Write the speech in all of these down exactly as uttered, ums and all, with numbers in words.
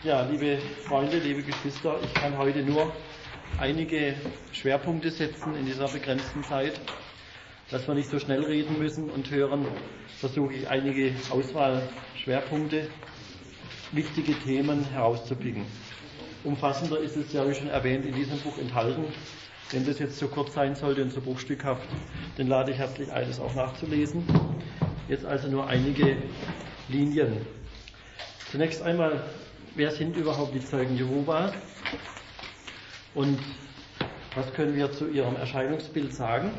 Ja, liebe Freunde, liebe Geschwister, ich kann heute nur einige Schwerpunkte setzen in dieser begrenzten Zeit. Dass wir nicht so schnell reden müssen und hören, versuche ich einige Auswahlschwerpunkte, wichtige Themen herauszupicken. Umfassender ist es ja, wie schon erwähnt, in diesem Buch enthalten. Wenn das jetzt so kurz sein sollte und so bruchstückhaft, dann lade ich herzlich ein, es auch nachzulesen. Jetzt also nur einige Linien. Zunächst einmal, wer sind überhaupt die Zeugen Jehovas und was können wir zu ihrem Erscheinungsbild sagen?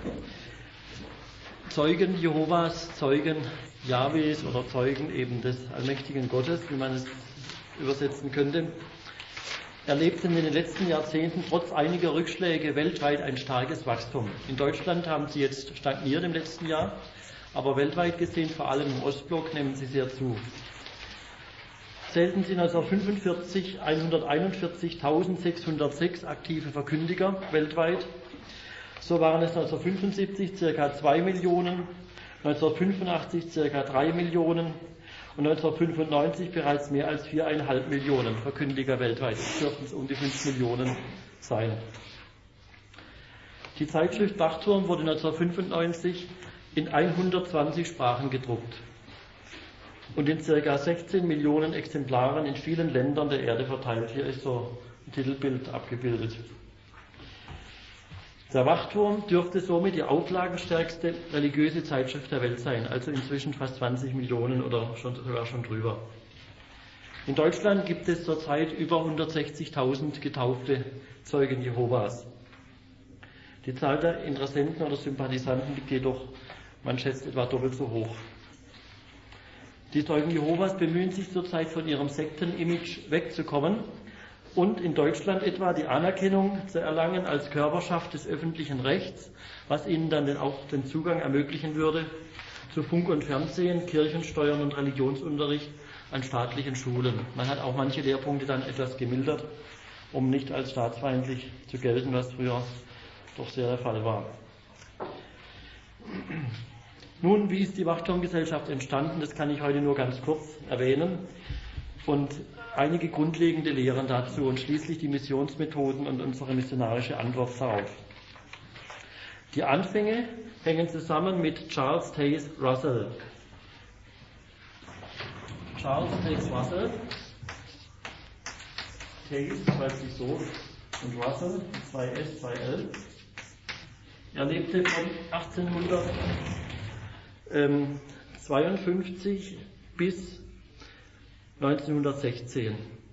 Zeugen Jehovas, Zeugen Jahwes oder Zeugen eben des allmächtigen Gottes, wie man es übersetzen könnte, erlebten in den letzten Jahrzehnten trotz einiger Rückschläge weltweit ein starkes Wachstum. In Deutschland haben sie jetzt stagniert im letzten Jahr, aber weltweit gesehen, vor allem im Ostblock, nehmen sie sehr zu. Zählten sie neunzehnhundertfünfundvierzig hunderteinundvierzigtausendsechshundertsechs aktive Verkündiger weltweit. So waren es neunzehnhundertfünfundsiebzig circa zwei Millionen, neunzehnhundertfünfundachtzig circa drei Millionen und neunzehnhundertfünfundneunzig bereits mehr als viereinhalb Millionen Verkündiger weltweit. Es dürften es um die fünf Millionen sein. Die Zeitschrift Wachturm wurde neunzehnhundertfünfundneunzig in hundertzwanzig Sprachen gedruckt und in circa sechzehn Millionen Exemplaren in vielen Ländern der Erde verteilt. Hier ist so ein Titelbild abgebildet. Der Wachturm dürfte somit die auflagenstärkste religiöse Zeitschrift der Welt sein, also inzwischen fast zwanzig Millionen oder schon, sogar schon drüber. In Deutschland gibt es zurzeit über hundertsechzigtausend getaufte Zeugen Jehovas. Die Zahl der Interessenten oder Sympathisanten liegt jedoch, man schätzt, etwa doppelt so hoch. Die Zeugen Jehovas bemühen sich zurzeit von ihrem Sektenimage wegzukommen und in Deutschland etwa die Anerkennung zu erlangen als Körperschaft des öffentlichen Rechts, was ihnen dann auch den Zugang ermöglichen würde zu Funk und Fernsehen, Kirchensteuern und Religionsunterricht an staatlichen Schulen. Man hat auch manche Lehrpunkte dann etwas gemildert, um nicht als staatsfeindlich zu gelten, was früher doch sehr der Fall war. Nun, wie ist die Wachturmgesellschaft entstanden? Das kann ich heute nur ganz kurz erwähnen. Und einige grundlegende Lehren dazu und schließlich die Missionsmethoden und unsere missionarische Antwort darauf. Die Anfänge hängen zusammen mit Charles Taze Russell. Charles Taze Russell, Taze schreibt sich so, und Russell, zwei S, zwei L. Er lebte von achtzehnhundertzweiundfünfzig bis neunzehnhundertsechzehn.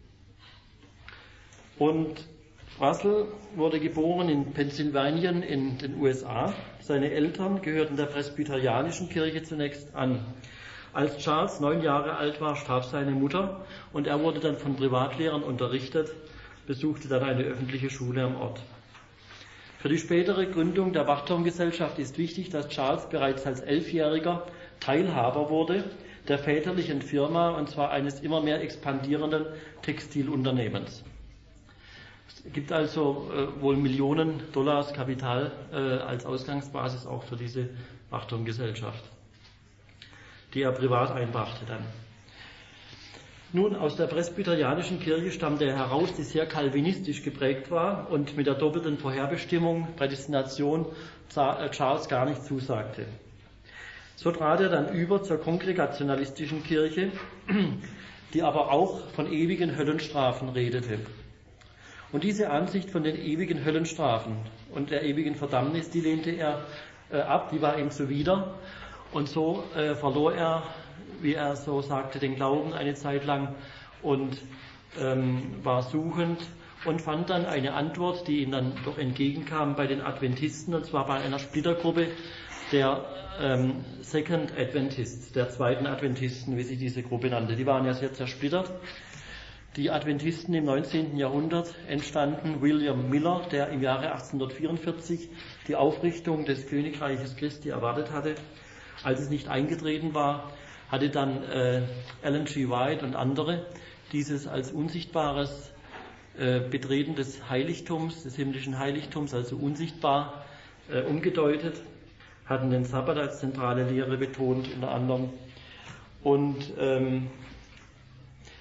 Und Russell wurde geboren in Pennsylvanien in den U S A. Seine Eltern gehörten der presbyterianischen Kirche zunächst an. Als Charles neun Jahre alt war, starb seine Mutter und er wurde dann von Privatlehrern unterrichtet, besuchte dann eine öffentliche Schule am Ort. Für die spätere Gründung der Wachturmgesellschaft ist wichtig, dass Charles bereits als Elfjähriger Teilhaber wurde der väterlichen Firma, und zwar eines immer mehr expandierenden Textilunternehmens. Es gibt also äh, wohl Millionen Dollars Kapital äh, als Ausgangsbasis auch für diese Wachturmgesellschaft, die er privat einbrachte dann. Nun, aus der presbyterianischen Kirche stammte er heraus, die sehr kalvinistisch geprägt war und mit der doppelten Vorherbestimmung, Prädestination, Charles gar nicht zusagte. So trat er dann über zur kongregationalistischen Kirche, die aber auch von ewigen Höllenstrafen redete. Und diese Ansicht von den ewigen Höllenstrafen und der ewigen Verdammnis, die lehnte er äh, ab, die war ihm zuwider. Und so äh, verlor er, wie er so sagte, den Glauben eine Zeit lang und ähm, war suchend und fand dann eine Antwort, die ihm dann doch entgegenkam bei den Adventisten, und zwar bei einer Splittergruppe der ähm, Second Adventists, der zweiten Adventisten, wie sich diese Gruppe nannte. Die waren ja sehr zersplittert. Die Adventisten im neunzehnten Jahrhundert entstanden. William Miller, der im Jahre achtzehnhundertvierundvierzig die Aufrichtung des Königreiches Christi erwartet hatte, als es nicht eingetreten war, hatte dann äh, Ellen G. White und andere dieses als unsichtbares äh, Betreten des Heiligtums, des himmlischen Heiligtums, also unsichtbar äh, umgedeutet, hatten den Sabbat als zentrale Lehre betont unter anderem. Und ähm,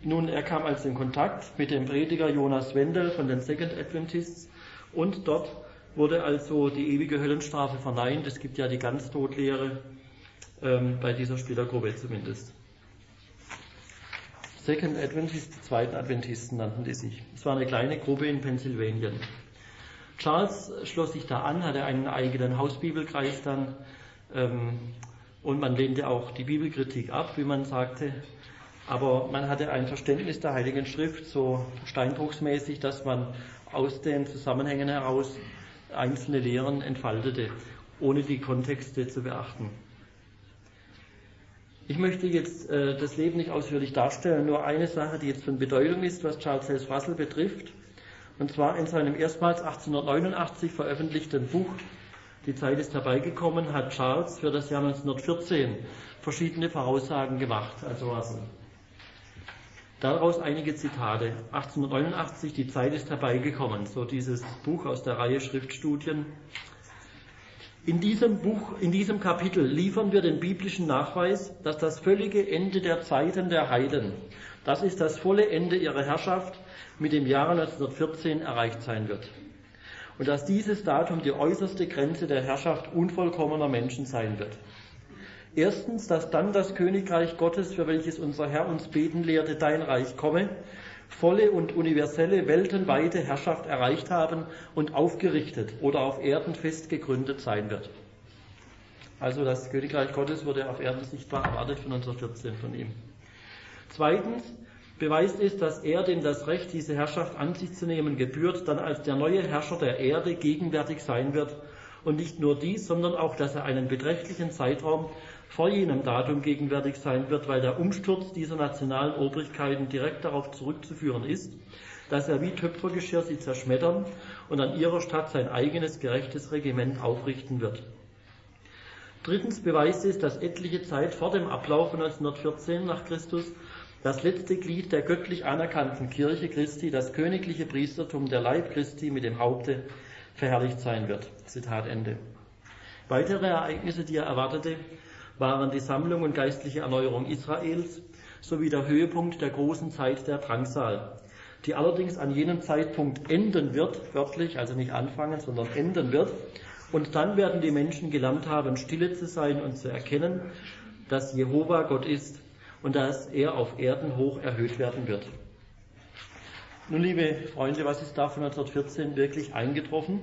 Nun, er kam also in Kontakt mit dem Prediger Jonas Wendel von den Second Adventists und dort wurde also die ewige Höllenstrafe verneint. Es gibt ja die Ganztodlehre, ähm, bei dieser Spielergruppe zumindest. Second Adventists, die zweiten Adventisten nannten die sich. Es war eine kleine Gruppe in Pennsylvanien. Charles schloss sich da an, hatte einen eigenen Hausbibelkreis dann ähm, und man lehnte auch die Bibelkritik ab, wie man sagte. Aber man hatte ein Verständnis der Heiligen Schrift, so steinbruchsmäßig, dass man aus den Zusammenhängen heraus einzelne Lehren entfaltete, ohne die Kontexte zu beachten. Ich möchte jetzt äh, das Leben nicht ausführlich darstellen, nur eine Sache, die jetzt von Bedeutung ist, was Charles Taze Russell betrifft. Und zwar in seinem erstmals achtzehnhundertneunundachtzig veröffentlichten Buch Die Zeit ist herbeigekommen, hat Charles für das Jahr neunzehnhundertvierzehn verschiedene Voraussagen gemacht, also Russell. Daraus einige Zitate. achtzehnhundertneunundachtzig, die Zeit ist herbeigekommen, so dieses Buch aus der Reihe Schriftstudien. In diesem Buch, in diesem Kapitel liefern wir den biblischen Nachweis, dass das völlige Ende der Zeiten der Heiden, das ist das volle Ende ihrer Herrschaft, mit dem Jahre neunzehnhundertvierzehn erreicht sein wird. Und dass dieses Datum die äußerste Grenze der Herrschaft unvollkommener Menschen sein wird. Erstens, dass dann das Königreich Gottes, für welches unser Herr uns beten lehrte, dein Reich komme, volle und universelle, weltenweite Herrschaft erreicht haben und aufgerichtet oder auf Erden fest gegründet sein wird. Also das Königreich Gottes wurde auf Erden sichtbar erwartet von neunzehnhundertvierzehn von ihm. Zweitens, beweist es, dass er, dem das Recht, diese Herrschaft an sich zu nehmen gebührt, dann als der neue Herrscher der Erde gegenwärtig sein wird. Und nicht nur dies, sondern auch, dass er einen beträchtlichen Zeitraum vor jenem Datum gegenwärtig sein wird, weil der Umsturz dieser nationalen Obrigkeiten direkt darauf zurückzuführen ist, dass er wie Töpfergeschirr sie zerschmettern und an ihrer Stadt sein eigenes gerechtes Regiment aufrichten wird. Drittens beweist es, dass etliche Zeit vor dem Ablauf von neunzehnhundertvierzehn nach Christus das letzte Glied der göttlich anerkannten Kirche Christi, das königliche Priestertum der Leib Christi mit dem Haupte, verherrlicht sein wird. Zitat Ende. Weitere Ereignisse, die er erwartete, waren die Sammlung und geistliche Erneuerung Israels sowie der Höhepunkt der großen Zeit der Drangsal, die allerdings an jenem Zeitpunkt enden wird, wörtlich, also nicht anfangen, sondern enden wird. Und dann werden die Menschen gelernt haben, stille zu sein und zu erkennen, dass Jehova Gott ist und dass er auf Erden hoch erhöht werden wird. Nun, liebe Freunde, was ist da von neunzehnhundertvierzehn wirklich eingetroffen?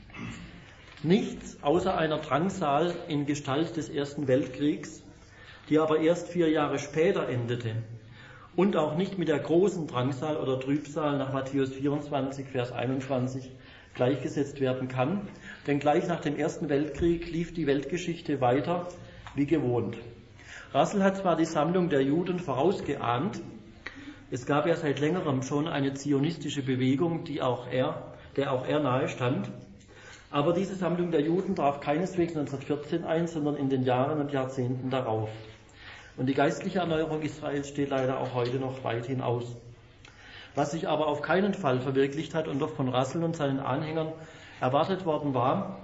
Nichts außer einer Drangsal in Gestalt des Ersten Weltkriegs, die aber erst vier Jahre später endete. Und auch nicht mit der großen Drangsal oder Trübsal nach Matthäus vierundzwanzig, Vers einundzwanzig gleichgesetzt werden kann. Denn gleich nach dem Ersten Weltkrieg lief die Weltgeschichte weiter wie gewohnt. Russell hat zwar die Sammlung der Juden vorausgeahnt, es gab ja seit längerem schon eine zionistische Bewegung, die auch er, der auch er nahe stand, aber diese Sammlung der Juden traf keineswegs neunzehnhundertvierzehn ein, sondern in den Jahren und Jahrzehnten darauf. Und die geistliche Erneuerung Israels steht leider auch heute noch weit hinaus. Was sich aber auf keinen Fall verwirklicht hat und doch von Russell und seinen Anhängern erwartet worden war,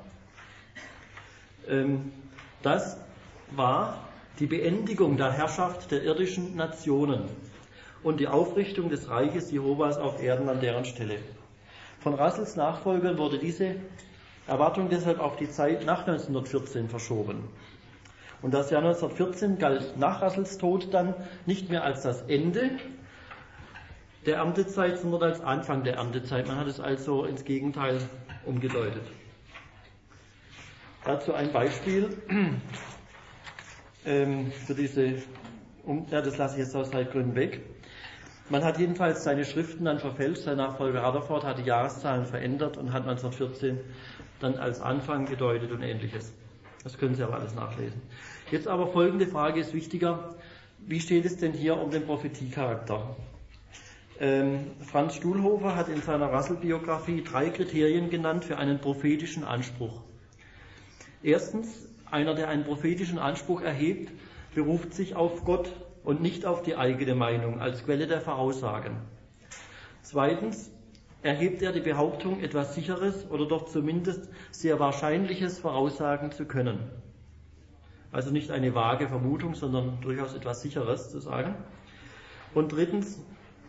ähm, das war die Beendigung der Herrschaft der irdischen Nationen und die Aufrichtung des Reiches Jehovas auf Erden an deren Stelle. Von Russells Nachfolgern wurde diese Erwartung deshalb auf die Zeit nach neunzehnhundertvierzehn verschoben. Und das Jahr neunzehnhundertvierzehn galt nach Russells Tod dann nicht mehr als das Ende der Erntezeit, sondern als Anfang der Erntezeit. Man hat es also ins Gegenteil umgedeutet. Dazu ein Beispiel ähm, für diese, um, ja, das lasse ich jetzt aus Zeitgründen weg. Man hat jedenfalls seine Schriften dann verfälscht. Sein Nachfolger Rutherford hat die Jahreszahlen verändert und hat neunzehnhundertvierzehn dann als Anfang gedeutet und Ähnliches. Das können Sie aber alles nachlesen. Jetzt aber folgende Frage ist wichtiger. Wie steht es denn hier um den Prophetiecharakter? Ähm, Franz Stuhlhofer hat in seiner Russell-Biografie drei Kriterien genannt für einen prophetischen Anspruch. Erstens, einer, der einen prophetischen Anspruch erhebt, beruft sich auf Gott und nicht auf die eigene Meinung als Quelle der Voraussagen. Zweitens, erhebt er die Behauptung, etwas Sicheres oder doch zumindest sehr Wahrscheinliches voraussagen zu können. Also nicht eine vage Vermutung, sondern durchaus etwas Sicheres zu sagen. Und drittens,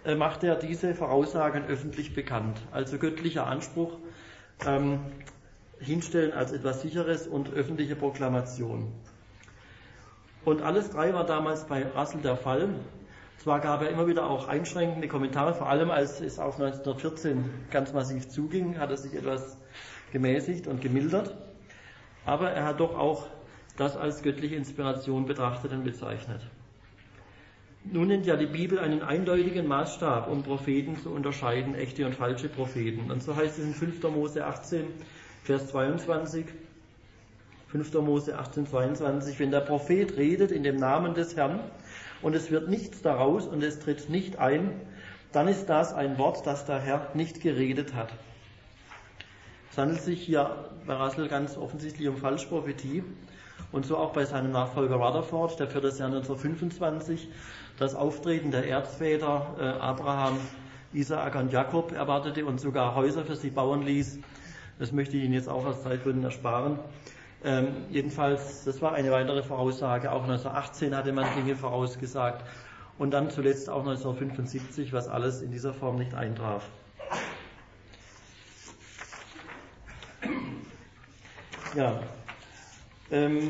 äh, machte er diese Voraussagen öffentlich bekannt. Also göttlicher Anspruch, ähm, hinstellen als etwas Sicheres und öffentliche Proklamation. Und alles drei war damals bei Russell der Fall. Zwar gab er immer wieder auch einschränkende Kommentare, vor allem als es auf neunzehnhundertvierzehn ganz massiv zuging, hat er sich etwas gemäßigt und gemildert. Aber er hat doch auch das als göttliche Inspiration betrachtet und bezeichnet. Nun nennt ja die Bibel einen eindeutigen Maßstab, um Propheten zu unterscheiden, echte und falsche Propheten. Und so heißt es in fünfter Mose achtzehn, Vers zweiundzwanzig, fünfter Mose achtzehn, zweiundzwanzig, wenn der Prophet redet in dem Namen des Herrn und es wird nichts daraus und es tritt nicht ein, dann ist das ein Wort, das der Herr nicht geredet hat. Es handelt sich hier bei Russell ganz offensichtlich um Falschprophetie und so auch bei seinem Nachfolger Rutherford, der für das Jahr neunzehnhundertfünfundzwanzig das Auftreten der Erzväter äh, Abraham, Isaak und Jakob erwartete und sogar Häuser für sie bauen ließ. Das möchte ich Ihnen jetzt auch aus Zeitgründen ersparen. Ähm, jedenfalls, das war eine weitere Voraussage. Auch neunzehnhundertachtzehn hatte man Dinge vorausgesagt. Und dann zuletzt auch neunzehnhundertfünfundsiebzig, was alles in dieser Form nicht eintraf. Ja. Ähm,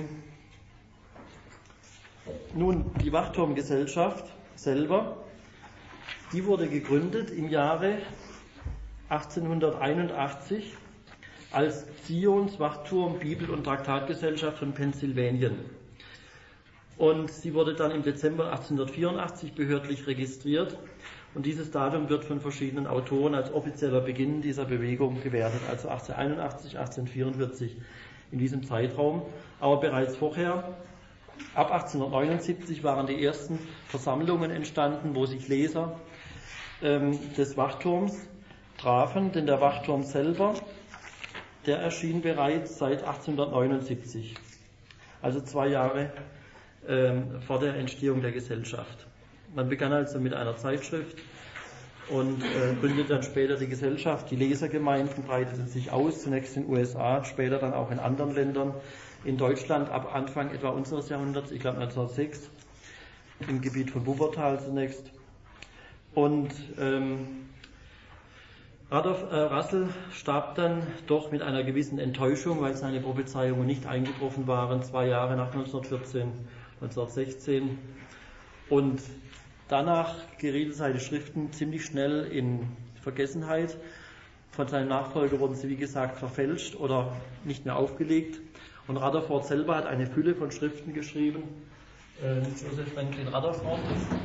nun, die Wachturmgesellschaft selber, die wurde gegründet im Jahre achtzehnhunderteinundachtzig als Zions Wachturm Bibel- und Traktatgesellschaft von Pennsylvanien. Und sie wurde dann im Dezember achtzehnhundertvierundachtzig behördlich registriert. Und dieses Datum wird von verschiedenen Autoren als offizieller Beginn dieser Bewegung gewertet, also achtzehnhunderteinundachtzig, achtzehnhundertvierundvierzig in diesem Zeitraum. Aber bereits vorher, ab achtzehnhundertneunundsiebzig, waren die ersten Versammlungen entstanden, wo sich Leser ähm, des Wachturms trafen, denn der Wachturm selber, der erschien bereits seit achtzehnhundertneunundsiebzig, also zwei Jahre ähm, vor der Entstehung der Gesellschaft. Man begann also mit einer Zeitschrift und äh, gründete dann später die Gesellschaft. Die Lesergemeinden breiteten sich aus, zunächst in den U S A, später dann auch in anderen Ländern. In Deutschland ab Anfang etwa unseres Jahrhunderts, ich glaube neunzehnhundertsechs, im Gebiet von Wuppertal zunächst. Und ähm, Rudolf, äh, Russell starb dann doch mit einer gewissen Enttäuschung, weil seine Prophezeiungen nicht eingetroffen waren, zwei Jahre nach neunzehnhundertvierzehn, neunzehnhundertsechzehn. Und danach gerieten seine Schriften ziemlich schnell in Vergessenheit. Von seinem Nachfolger wurden sie, wie gesagt, verfälscht oder nicht mehr aufgelegt. Und Rutherford selber hat eine Fülle von Schriften geschrieben. Äh, Joseph Franklin Rutherford.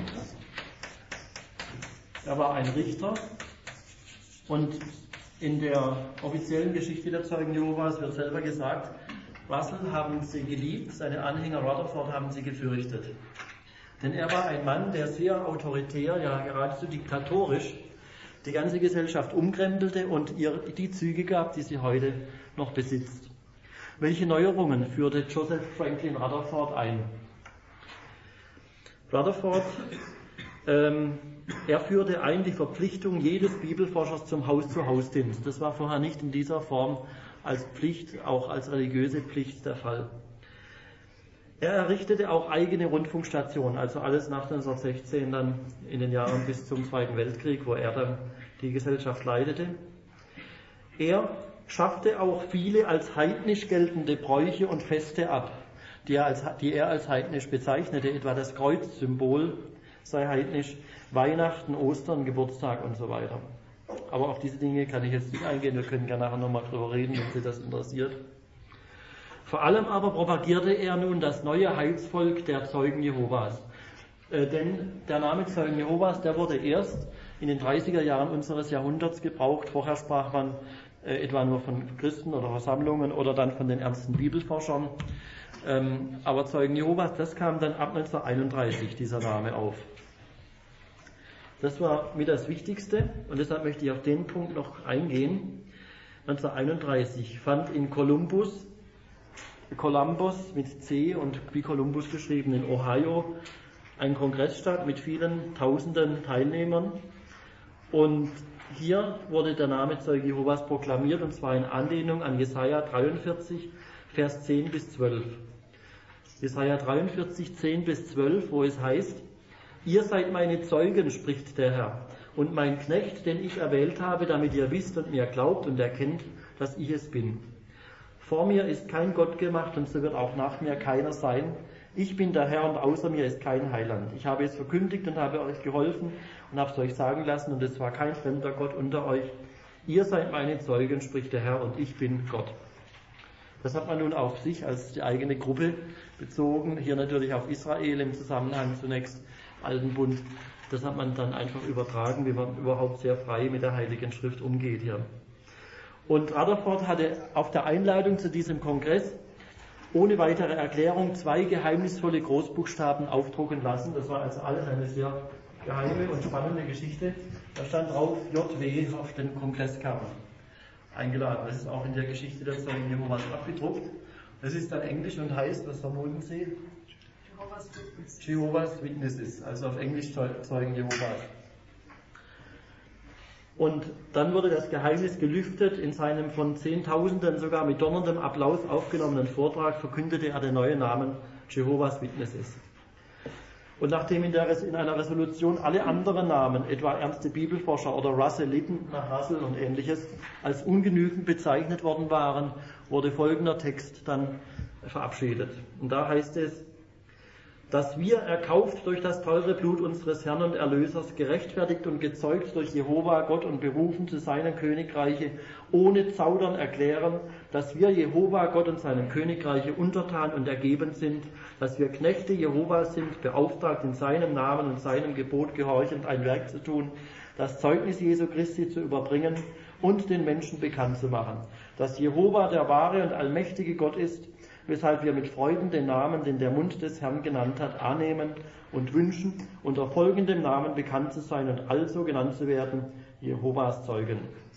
Er war ein Richter. Und in der offiziellen Geschichte der Zeugen Jehovas wird selber gesagt, Russell haben sie geliebt, seine Anhänger Rutherford haben sie gefürchtet. Denn er war ein Mann, der sehr autoritär, ja geradezu diktatorisch, die ganze Gesellschaft umkrempelte und ihr die Züge gab, die sie heute noch besitzt. Welche Neuerungen führte Joseph Franklin Rutherford ein? Rutherford, ähm, er führte ein die Verpflichtung jedes Bibelforschers zum Haus-zu-Haus-Dienst. Das war vorher nicht in dieser Form als Pflicht, auch als religiöse Pflicht der Fall. Er errichtete auch eigene Rundfunkstationen, also alles nach neunzehnhundertsechzehn, dann in den Jahren bis zum Zweiten Weltkrieg, wo er dann die Gesellschaft leitete. Er schaffte auch viele als heidnisch geltende Bräuche und Feste ab, die er als, die er als heidnisch bezeichnete, etwa das Kreuzsymbol sei heidnisch, Weihnachten, Ostern, Geburtstag und so weiter. Aber auf diese Dinge kann ich jetzt nicht eingehen, wir können gerne nachher nochmal drüber reden, wenn Sie das interessiert. Vor allem aber propagierte er nun das neue Heilsvolk der Zeugen Jehovas. Äh, denn der Name Zeugen Jehovas, der wurde erst in den dreißiger Jahren unseres Jahrhunderts gebraucht. Vorher sprach man äh, etwa nur von Christen oder Versammlungen oder dann von den ernsten Bibelforschern. Ähm, aber Zeugen Jehovas, das kam dann ab neunzehnhunderteinunddreißig, dieser Name auf. Das war mit das Wichtigste und deshalb möchte ich auf den Punkt noch eingehen. neunzehnhunderteinunddreißig fand in Columbus, Columbus mit C und wie Columbus geschrieben in Ohio, ein Kongress statt mit vielen tausenden Teilnehmern. Und hier wurde der Name Zeuge Jehovas proklamiert, und zwar in Anlehnung an Jesaja dreiundvierzig, Vers zehn bis zwölf. Jesaja dreiundvierzig, zehn bis zwölf, wo es heißt: Ihr seid meine Zeugen, spricht der Herr, und mein Knecht, den ich erwählt habe, damit ihr wisst und mir glaubt und erkennt, dass ich es bin. Vor mir ist kein Gott gemacht und so wird auch nach mir keiner sein. Ich bin der Herr und außer mir ist kein Heiland. Ich habe es verkündigt und habe euch geholfen und habe es euch sagen lassen und es war kein fremder Gott unter euch. Ihr seid meine Zeugen, spricht der Herr, und ich bin Gott. Das hat man nun auf sich als die eigene Gruppe bezogen. Hier natürlich auf Israel im Zusammenhang zunächst im Alten Bund. Das hat man dann einfach übertragen, wie man überhaupt sehr frei mit der Heiligen Schrift umgeht hier. Und Rutherford hatte auf der Einladung zu diesem Kongress ohne weitere Erklärung zwei geheimnisvolle Großbuchstaben aufdrucken lassen. Das war also alles eine sehr geheime und spannende Geschichte. Da stand drauf J W auf den Kongresskarten eingeladen. Das ist auch in der Geschichte der Zeugen Jehovas abgedruckt. Das ist dann Englisch und heißt, was vermuten Sie? Jehovas Witnesses. Jehovas Witnesses, also auf Englisch Zeugen Jehovas. Und dann wurde das Geheimnis gelüftet. In seinem von Zehntausenden sogar mit donnerndem Applaus aufgenommenen Vortrag verkündete er den neuen Namen Jehovas Witnesses. Und nachdem in, der, in einer Resolution alle anderen Namen, etwa ernste Bibelforscher oder Russell Lytton nach Russell und ähnliches, als ungenügend bezeichnet worden waren, wurde folgender Text dann verabschiedet. Und da heißt es: Dass wir, erkauft durch das teure Blut unseres Herrn und Erlösers, gerechtfertigt und gezeugt durch Jehova Gott und berufen zu seinem Königreiche, ohne Zaudern erklären, dass wir Jehova Gott und seinem Königreiche untertan und ergeben sind, dass wir Knechte Jehovas sind, beauftragt in seinem Namen und seinem Gebot gehorchend ein Werk zu tun, das Zeugnis Jesu Christi zu überbringen und den Menschen bekannt zu machen, dass Jehova der wahre und allmächtige Gott ist, weshalb wir mit Freuden den Namen, den der Mund des Herrn genannt hat, annehmen und wünschen, unter folgendem Namen bekannt zu sein und also genannt zu werden, Jehovas Zeugen.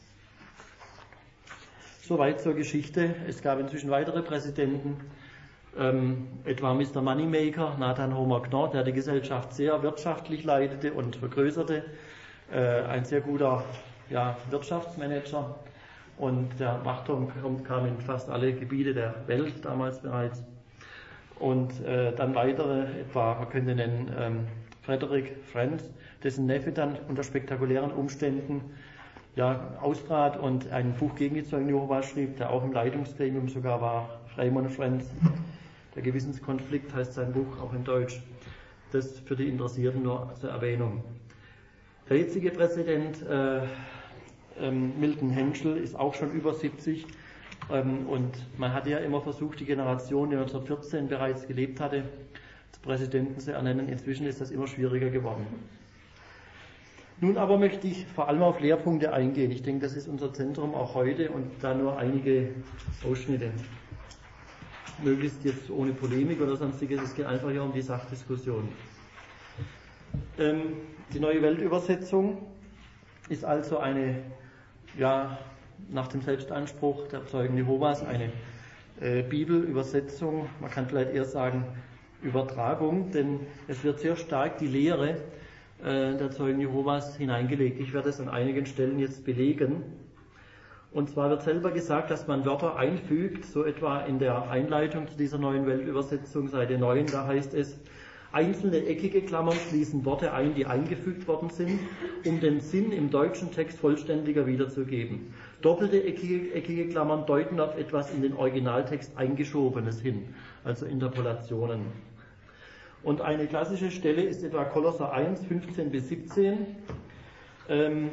Soweit zur Geschichte. Es gab inzwischen weitere Präsidenten, ähm, etwa Mister Moneymaker, Nathan Homer Knorr, der die Gesellschaft sehr wirtschaftlich leitete und vergrößerte, äh, ein sehr guter ja, Wirtschaftsmanager. Und der Machturm kam in fast alle Gebiete der Welt damals bereits. Und äh, dann weitere, etwa, man könnte nennen, ähm, Frederick Friends, dessen Neffe dann unter spektakulären Umständen ja, austrat und ein Buch gegen die Zeugen Jehovas schrieb, der auch im Leitungsgremium sogar war, Raymond Friends. Der Gewissenskonflikt heißt sein Buch, auch in Deutsch. Das für die Interessierten nur zur Erwähnung. Der jetzige Präsident äh, ähm, Milton Henschel ist auch schon über siebzig ähm, und man hatte ja immer versucht, die Generation, die neunzehnhundertvierzehn bereits gelebt hatte, zu Präsidenten zu ernennen. Inzwischen ist das immer schwieriger geworden. Nun aber möchte ich vor allem auf Lehrpunkte eingehen. Ich denke, das ist unser Zentrum auch heute und da nur einige Ausschnitte. Möglichst jetzt ohne Polemik oder sonstiges, es geht einfach hier um die Sachdiskussion. Ähm, die Neue Weltübersetzung ist also eine, ja, nach dem Selbstanspruch der Zeugen Jehovas eine äh, Bibelübersetzung, man kann vielleicht eher sagen Übertragung, denn es wird sehr stark die Lehre äh, der Zeugen Jehovas hineingelegt. Ich werde es an einigen Stellen jetzt belegen. Und zwar wird selber gesagt, dass man Wörter einfügt, so etwa in der Einleitung zu dieser Neuen Weltübersetzung, Seite neun, da heißt es: Einzelne eckige Klammern schließen Worte ein, die eingefügt worden sind, um den Sinn im deutschen Text vollständiger wiederzugeben. Doppelte eckige, eckige Klammern deuten auf etwas in den Originaltext Eingeschobenes hin, also Interpolationen. Und eine klassische Stelle ist etwa Kolosser eins, fünfzehn bis siebzehn, ähm,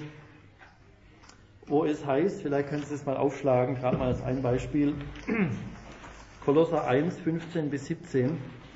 wo es heißt, vielleicht können Sie es mal aufschlagen, gerade mal als ein Beispiel, Kolosser eins, fünfzehn bis siebzehn.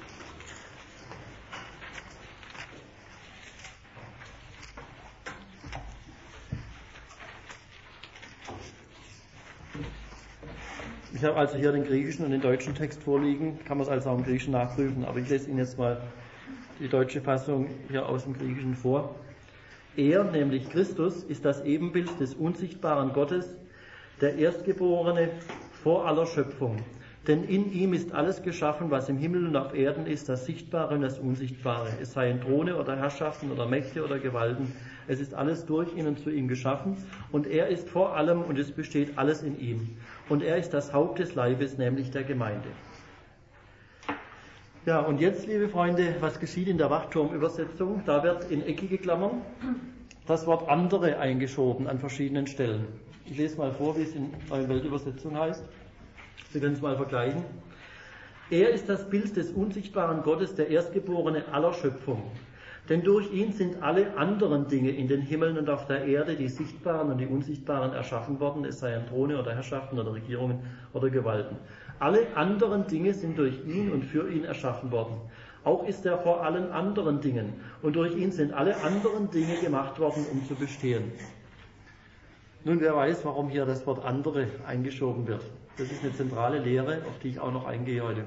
Ich habe also hier den griechischen und den deutschen Text vorliegen, kann man es also auch im Griechischen nachprüfen, aber ich lese Ihnen jetzt mal die deutsche Fassung hier aus dem Griechischen vor. Er, nämlich Christus, ist das Ebenbild des unsichtbaren Gottes, der Erstgeborene vor aller Schöpfung. Denn in ihm ist alles geschaffen, was im Himmel und auf Erden ist, das Sichtbare und das Unsichtbare. Es seien Throne oder Herrschaften oder Mächte oder Gewalten. Es ist alles durch ihn und zu ihm geschaffen. Und er ist vor allem und es besteht alles in ihm. Und er ist das Haupt des Leibes, nämlich der Gemeinde. Ja, und jetzt, liebe Freunde, was geschieht in der Wachturmübersetzung? Da wird in eckige Klammern das Wort andere eingeschoben an verschiedenen Stellen. Ich lese mal vor, wie es in der Weltübersetzung heißt. Sie können es mal vergleichen. Er ist das Bild des unsichtbaren Gottes, der Erstgeborene aller Schöpfung. Denn durch ihn sind alle anderen Dinge in den Himmeln und auf der Erde, die sichtbaren und die unsichtbaren, erschaffen worden, es seien Throne oder Herrschaften oder Regierungen oder Gewalten. Alle anderen Dinge sind durch ihn und für ihn erschaffen worden. Auch ist er vor allen anderen Dingen. Und durch ihn sind alle anderen Dinge gemacht worden, um zu bestehen. Nun, wer weiß, warum hier das Wort andere eingeschoben wird. Das ist eine zentrale Lehre, auf die ich auch noch eingehe heute.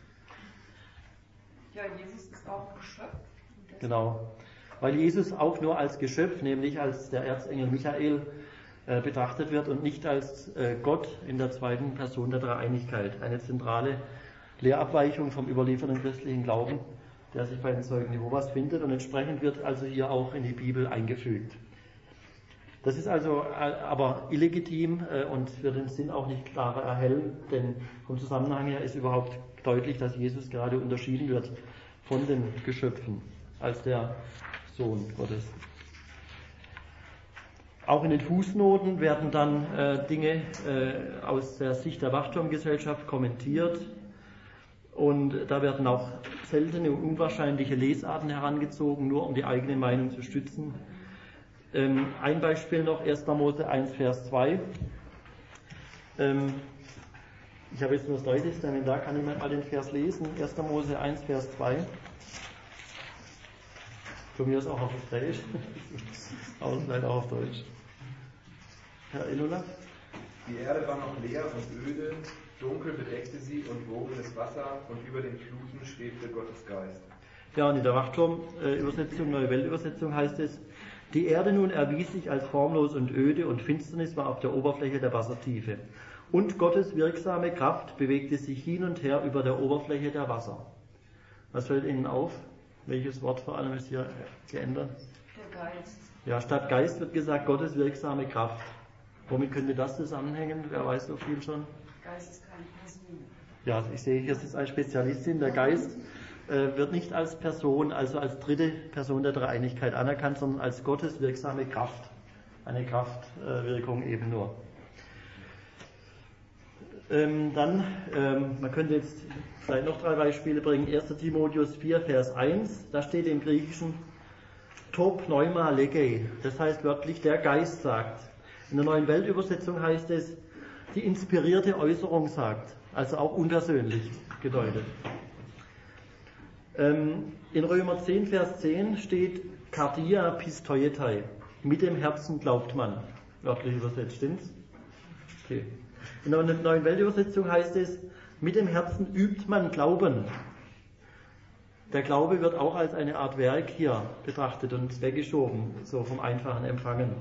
Ja, Jesus ist auch Geschöpf. Genau. Weil Jesus auch nur als Geschöpf, nämlich als der Erzengel Michael, äh, betrachtet wird und nicht als äh, Gott in der zweiten Person der Dreieinigkeit. Eine zentrale Lehrabweichung vom überlieferten christlichen Glauben, der sich bei den Zeugen Jehovas findet und entsprechend wird also hier auch in die Bibel eingefügt. Das ist also aber illegitim und wird den Sinn auch nicht klarer erhellen, denn vom Zusammenhang her ist überhaupt deutlich, dass Jesus gerade unterschieden wird von den Geschöpfen als der Sohn Gottes. Auch in den Fußnoten werden dann äh, Dinge äh, aus der Sicht der Wachturmgesellschaft kommentiert und da werden auch seltene und unwahrscheinliche Lesarten herangezogen, nur um die eigene Meinung zu stützen. Ähm, ein Beispiel noch, erster Mose eins, Vers zwei. Ähm, ich habe jetzt nur das Neue Testament, da kann jemand mal den Vers lesen. erster Mose eins, Vers zwei. Von mir ist auch auf Hebräisch, aber vielleicht auch auf Deutsch. Herr Elula? Die Erde war noch leer und öde, dunkel bedeckte sie und wogenes Wasser und über den Fluten schwebte Gottes Geist. Ja, und in der Wachturm-Übersetzung, Neue Weltübersetzung heißt es, die Erde nun erwies sich als formlos und öde und Finsternis war auf der Oberfläche der Wassertiefe. Und Gottes wirksame Kraft bewegte sich hin und her über der Oberfläche der Wasser. Was fällt Ihnen auf? Welches Wort vor allem ist hier geändert? Der Geist. Ja, statt Geist wird gesagt Gottes wirksame Kraft. Womit könnte das zusammenhängen? Wer weiß so viel schon? Geist ist keine Person. Ja, ich sehe, hier ist eine Spezialistin. Der Geist äh, wird nicht als Person, also als dritte Person der Dreieinigkeit anerkannt, sondern als Gottes wirksame Kraft. Eine Kraftwirkung äh, eben nur. Ähm, dann, ähm, man könnte jetzt vielleicht noch drei Beispiele bringen. erster Timotheus vier, Vers eins, da steht im Griechischen To Pneuma Lege, das heißt wörtlich der Geist sagt. In der Neuen Weltübersetzung heißt es die inspirierte Äußerung sagt, also auch unpersönlich gedeutet. Ähm, in Römer zehn, Vers zehn steht Kardia Pistoietai, mit dem Herzen glaubt man, wörtlich übersetzt, stimmt's? Okay. In der Neuen Weltübersetzung heißt es, mit dem Herzen übt man Glauben. Der Glaube wird auch als eine Art Werk hier betrachtet und weggeschoben, so vom einfachen Empfangen.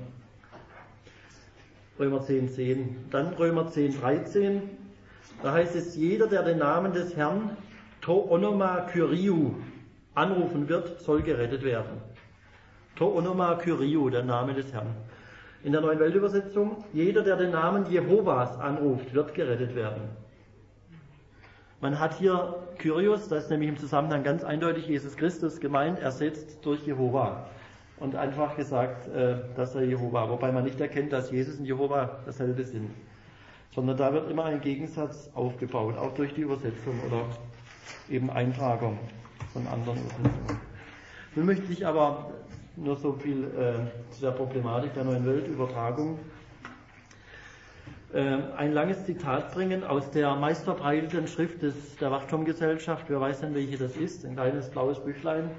Römer zehn, zehn. Dann Römer zehn, dreizehn. Da heißt es, jeder, der den Namen des Herrn To Onoma Kyriou anrufen wird, soll gerettet werden. To Onoma Kyriou, der Name des Herrn. In der Neuen Weltübersetzung, jeder, der den Namen Jehovas anruft, wird gerettet werden. Man hat hier Kyrios, das ist nämlich im Zusammenhang ganz eindeutig Jesus Christus gemeint, ersetzt durch Jehova. Und einfach gesagt, dass er Jehova, wobei man nicht erkennt, dass Jesus und Jehova dasselbe sind. Sondern da wird immer ein Gegensatz aufgebaut, auch durch die Übersetzung oder eben Eintragung von anderen Übersetzungen. Nun möchte ich aber nur so viel äh, zu der Problematik der Neuen Weltübertragung äh, ein langes Zitat bringen aus der meistverbreiteten Schrift des, der Wachturmgesellschaft. Wer weiß denn, welche das ist? Ein kleines blaues Büchlein.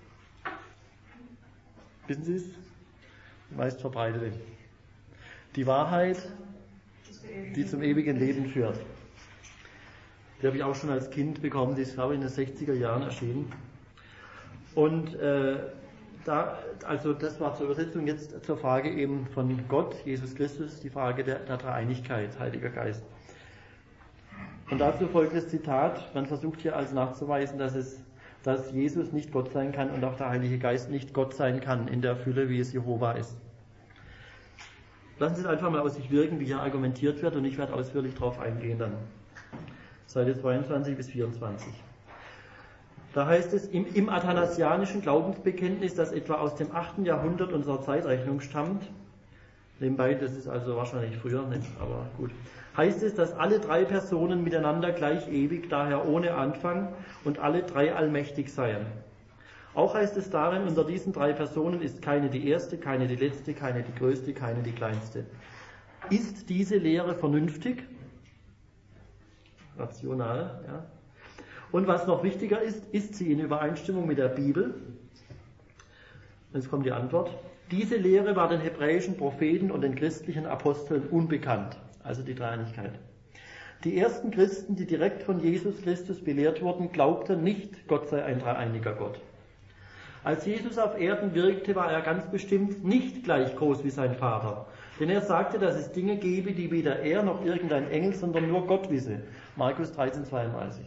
Wissen Sie es? Die meistverbreitete. Die Wahrheit, die zum ewigen Leben führt. Die habe ich auch schon als Kind bekommen, die ist, glaube ich, in den sechziger Jahren erschienen. Und äh, da, also das war zur Übersetzung, jetzt zur Frage eben von Gott, Jesus Christus, die Frage der, der Dreieinigkeit, Heiliger Geist. Und dazu folgendes Zitat, man versucht hier also nachzuweisen, dass es, dass Jesus nicht Gott sein kann und auch der Heilige Geist nicht Gott sein kann in der Fülle, wie es Jehova ist. Lassen Sie es einfach mal aus sich wirken, wie hier argumentiert wird, und ich werde ausführlich darauf eingehen dann. Seite zweiundzwanzig bis vierundzwanzig. Da heißt es im, im athanasianischen Glaubensbekenntnis, das etwa aus dem achten Jahrhundert unserer Zeitrechnung stammt, nebenbei, das ist also wahrscheinlich früher nicht, aber gut, heißt es, dass alle drei Personen miteinander gleich ewig, daher ohne Anfang und alle drei allmächtig seien. Auch heißt es darin, unter diesen drei Personen ist keine die erste, keine die letzte, keine die größte, keine die kleinste. Ist diese Lehre vernünftig? Rational, ja. Und was noch wichtiger ist, ist sie in Übereinstimmung mit der Bibel? Jetzt kommt die Antwort. Diese Lehre war den hebräischen Propheten und den christlichen Aposteln unbekannt, also die Dreieinigkeit. Die ersten Christen, die direkt von Jesus Christus belehrt wurden, glaubten nicht, Gott sei ein dreieiniger Gott. Als Jesus auf Erden wirkte, war er ganz bestimmt nicht gleich groß wie sein Vater. Denn er sagte, dass es Dinge gebe, die weder er noch irgendein Engel, sondern nur Gott wisse. Markus dreizehn zweiunddreißig.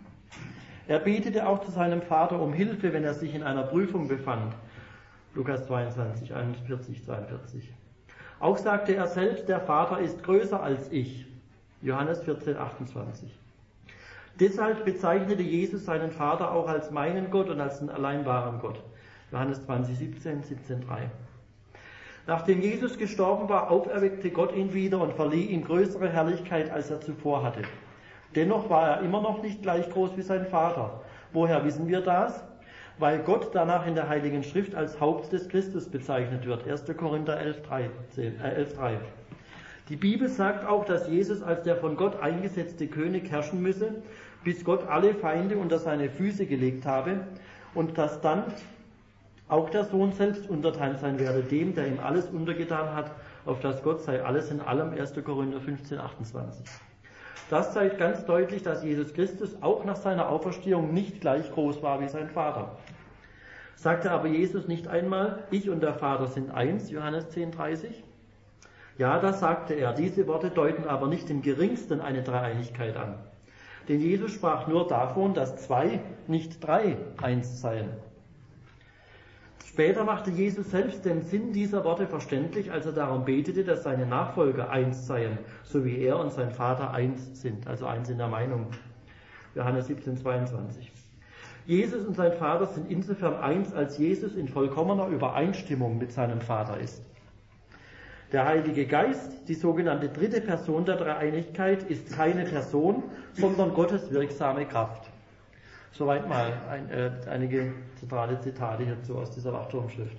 Er betete auch zu seinem Vater um Hilfe, wenn er sich in einer Prüfung befand. Lukas zweiundzwanzig, einundvierzig, zweiundvierzig. Auch sagte er selbst, der Vater ist größer als ich. Johannes vierzehn, achtundzwanzig. Deshalb bezeichnete Jesus seinen Vater auch als meinen Gott und als den allein wahren Gott. Johannes zwanzig, siebzehn, siebzehn, drei. Nachdem Jesus gestorben war, auferweckte Gott ihn wieder und verlieh ihm größere Herrlichkeit, als er zuvor hatte. Dennoch war er immer noch nicht gleich groß wie sein Vater. Woher wissen wir das? Weil Gott danach in der Heiligen Schrift als Haupt des Christus bezeichnet wird. erster Korinther elf, drei. Die Bibel sagt auch, dass Jesus als der von Gott eingesetzte König herrschen müsse, bis Gott alle Feinde unter seine Füße gelegt habe und dass dann auch der Sohn selbst untertan sein werde, dem, der ihm alles untergetan hat, auf das Gott sei alles in allem, erster Korinther fünfzehn, achtundzwanzig. Das zeigt ganz deutlich, dass Jesus Christus auch nach seiner Auferstehung nicht gleich groß war wie sein Vater. Sagte aber Jesus nicht einmal, ich und der Vater sind eins, Johannes zehn, dreißig? Ja, das sagte er. Diese Worte deuten aber nicht im geringsten eine Dreieinigkeit an. Denn Jesus sprach nur davon, dass zwei, nicht drei, eins seien. Später machte Jesus selbst den Sinn dieser Worte verständlich, als er darum betete, dass seine Nachfolger eins seien, so wie er und sein Vater eins sind, also eins in der Meinung. Johannes siebzehn, zweiundzwanzig. Jesus und sein Vater sind insofern eins, als Jesus in vollkommener Übereinstimmung mit seinem Vater ist. Der Heilige Geist, die sogenannte dritte Person der Dreieinigkeit, ist keine Person, sondern Gottes wirksame Kraft. Soweit mal ein, äh, einige zentrale Zitate hierzu aus dieser Wachturmschrift.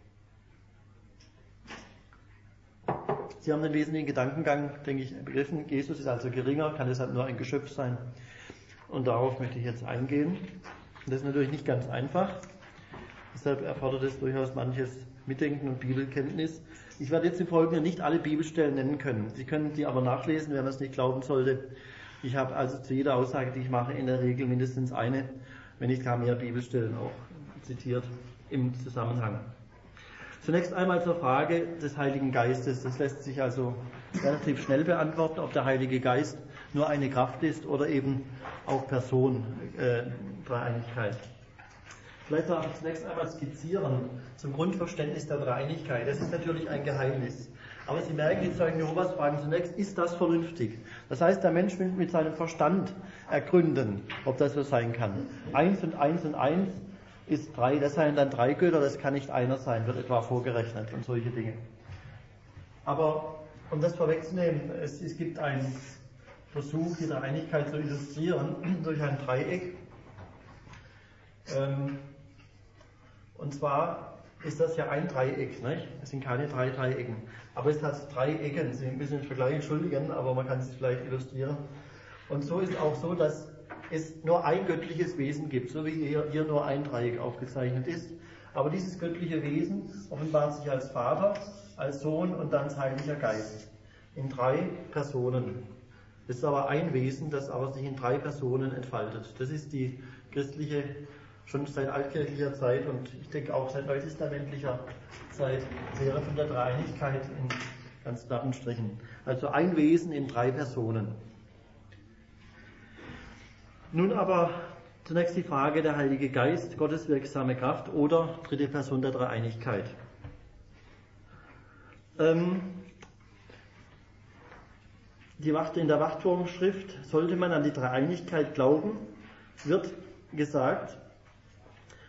Sie haben den wesentlichen Gedankengang, denke ich, begriffen. Jesus ist also geringer, kann deshalb nur ein Geschöpf sein. Und darauf möchte ich jetzt eingehen. Das ist natürlich nicht ganz einfach. Deshalb erfordert es durchaus manches Mitdenken und Bibelkenntnis. Ich werde jetzt im Folgenden nicht alle Bibelstellen nennen können. Sie können die aber nachlesen, wenn man es nicht glauben sollte. Ich habe also zu jeder Aussage, die ich mache, in der Regel mindestens eine, wenn nicht gar mehr Bibelstellen auch zitiert im Zusammenhang. Zunächst einmal zur Frage des Heiligen Geistes. Das lässt sich also relativ schnell beantworten, ob der Heilige Geist nur eine Kraft ist oder eben auch Person, äh, Dreieinigkeit. Vielleicht darf ich zunächst einmal skizzieren zum Grundverständnis der Dreieinigkeit. Das ist natürlich ein Geheimnis. Aber Sie merken, die Zeugen Jehovas fragen zunächst, ist das vernünftig? Das heißt, der Mensch will mit seinem Verstand ergründen, ob das so sein kann. Eins und eins und eins ist drei, das seien dann drei Götter, das kann nicht einer sein, wird etwa vorgerechnet und solche Dinge. Aber, um das vorwegzunehmen, es, es gibt einen Versuch, die Dreieinigkeit zu illustrieren durch ein Dreieck. Ähm, und zwar ist das ja ein Dreieck, nicht? Es sind keine drei Dreiecken. Aber es hat drei Ecken. Sie müssen den Vergleich entschuldigen, aber man kann es vielleicht illustrieren. Und so ist auch so, dass es nur ein göttliches Wesen gibt, so wie hier, hier nur ein Dreieck aufgezeichnet ist. Aber dieses göttliche Wesen offenbart sich als Vater, als Sohn und dann als Heiliger Geist. In drei Personen. Es ist aber ein Wesen, das aber sich in drei Personen entfaltet. Das ist die christliche, schon seit altkirchlicher Zeit und ich denke auch seit neutestamentlicher Zeit, Lehre von der Dreieinigkeit in ganz glatten Strichen. Also ein Wesen in drei Personen. Nun aber zunächst die Frage der Heilige Geist, Gottes wirksame Kraft oder dritte Person der Dreieinigkeit. Ähm, die Wacht, in der Wachturmschrift sollte man an die Dreieinigkeit glauben, wird gesagt,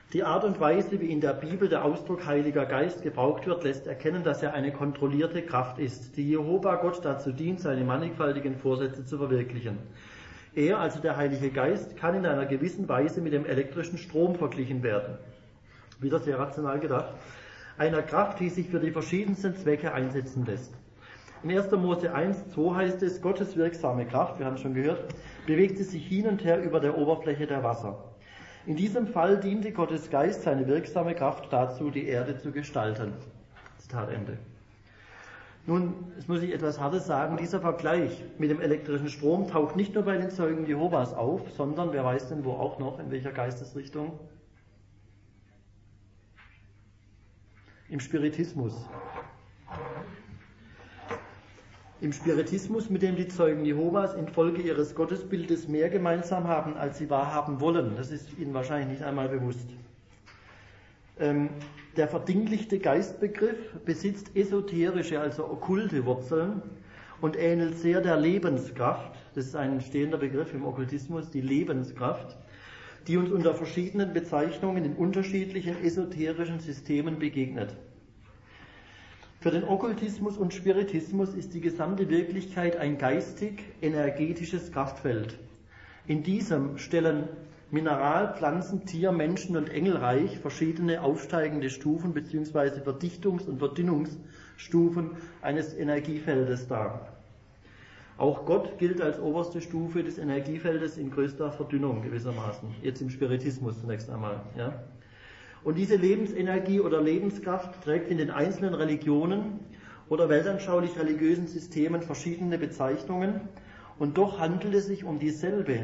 Die Art und Weise, wie in der Bibel der Ausdruck Heiliger Geist gebraucht wird, lässt erkennen, dass er eine kontrollierte Kraft ist, die Jehova Gott dazu dient, seine mannigfaltigen Vorsätze zu verwirklichen. Er, also der Heilige Geist, kann in einer gewissen Weise mit dem elektrischen Strom verglichen werden. Wieder sehr rational gedacht. Einer Kraft, die sich für die verschiedensten Zwecke einsetzen lässt. In erster Mose eins, zwei heißt es, Gottes wirksame Kraft, wir haben es schon gehört, bewegte sich hin und her über der Oberfläche der Wasser. In diesem Fall diente Gottes Geist seine wirksame Kraft dazu, die Erde zu gestalten. Zitat Ende. Nun, es muss ich etwas Hartes sagen, dieser Vergleich mit dem elektrischen Strom taucht nicht nur bei den Zeugen Jehovas auf, sondern, wer weiß denn wo auch noch, in welcher Geistesrichtung? Im Spiritismus. Im Spiritismus, mit dem die Zeugen Jehovas infolge ihres Gottesbildes mehr gemeinsam haben, als sie wahrhaben wollen. Das ist ihnen wahrscheinlich nicht einmal bewusst. Ähm, der verdinglichte Geistbegriff besitzt esoterische, also okkulte Wurzeln und ähnelt sehr der Lebenskraft. Das ist ein stehender Begriff im Okkultismus, die Lebenskraft, die uns unter verschiedenen Bezeichnungen in unterschiedlichen esoterischen Systemen begegnet. Für den Okkultismus und Spiritismus ist die gesamte Wirklichkeit ein geistig-energetisches Kraftfeld. In diesem stellen Mineral-, Pflanzen-, Tier-, Menschen- und Engelreich verschiedene aufsteigende Stufen bzw. Verdichtungs- und Verdünnungsstufen eines Energiefeldes dar. Auch Gott gilt als oberste Stufe des Energiefeldes in größter Verdünnung gewissermaßen, jetzt im Spiritismus zunächst einmal. Ja. Und diese Lebensenergie oder Lebenskraft trägt in den einzelnen Religionen oder weltanschaulich-religiösen Systemen verschiedene Bezeichnungen und doch handelt es sich um dieselbe,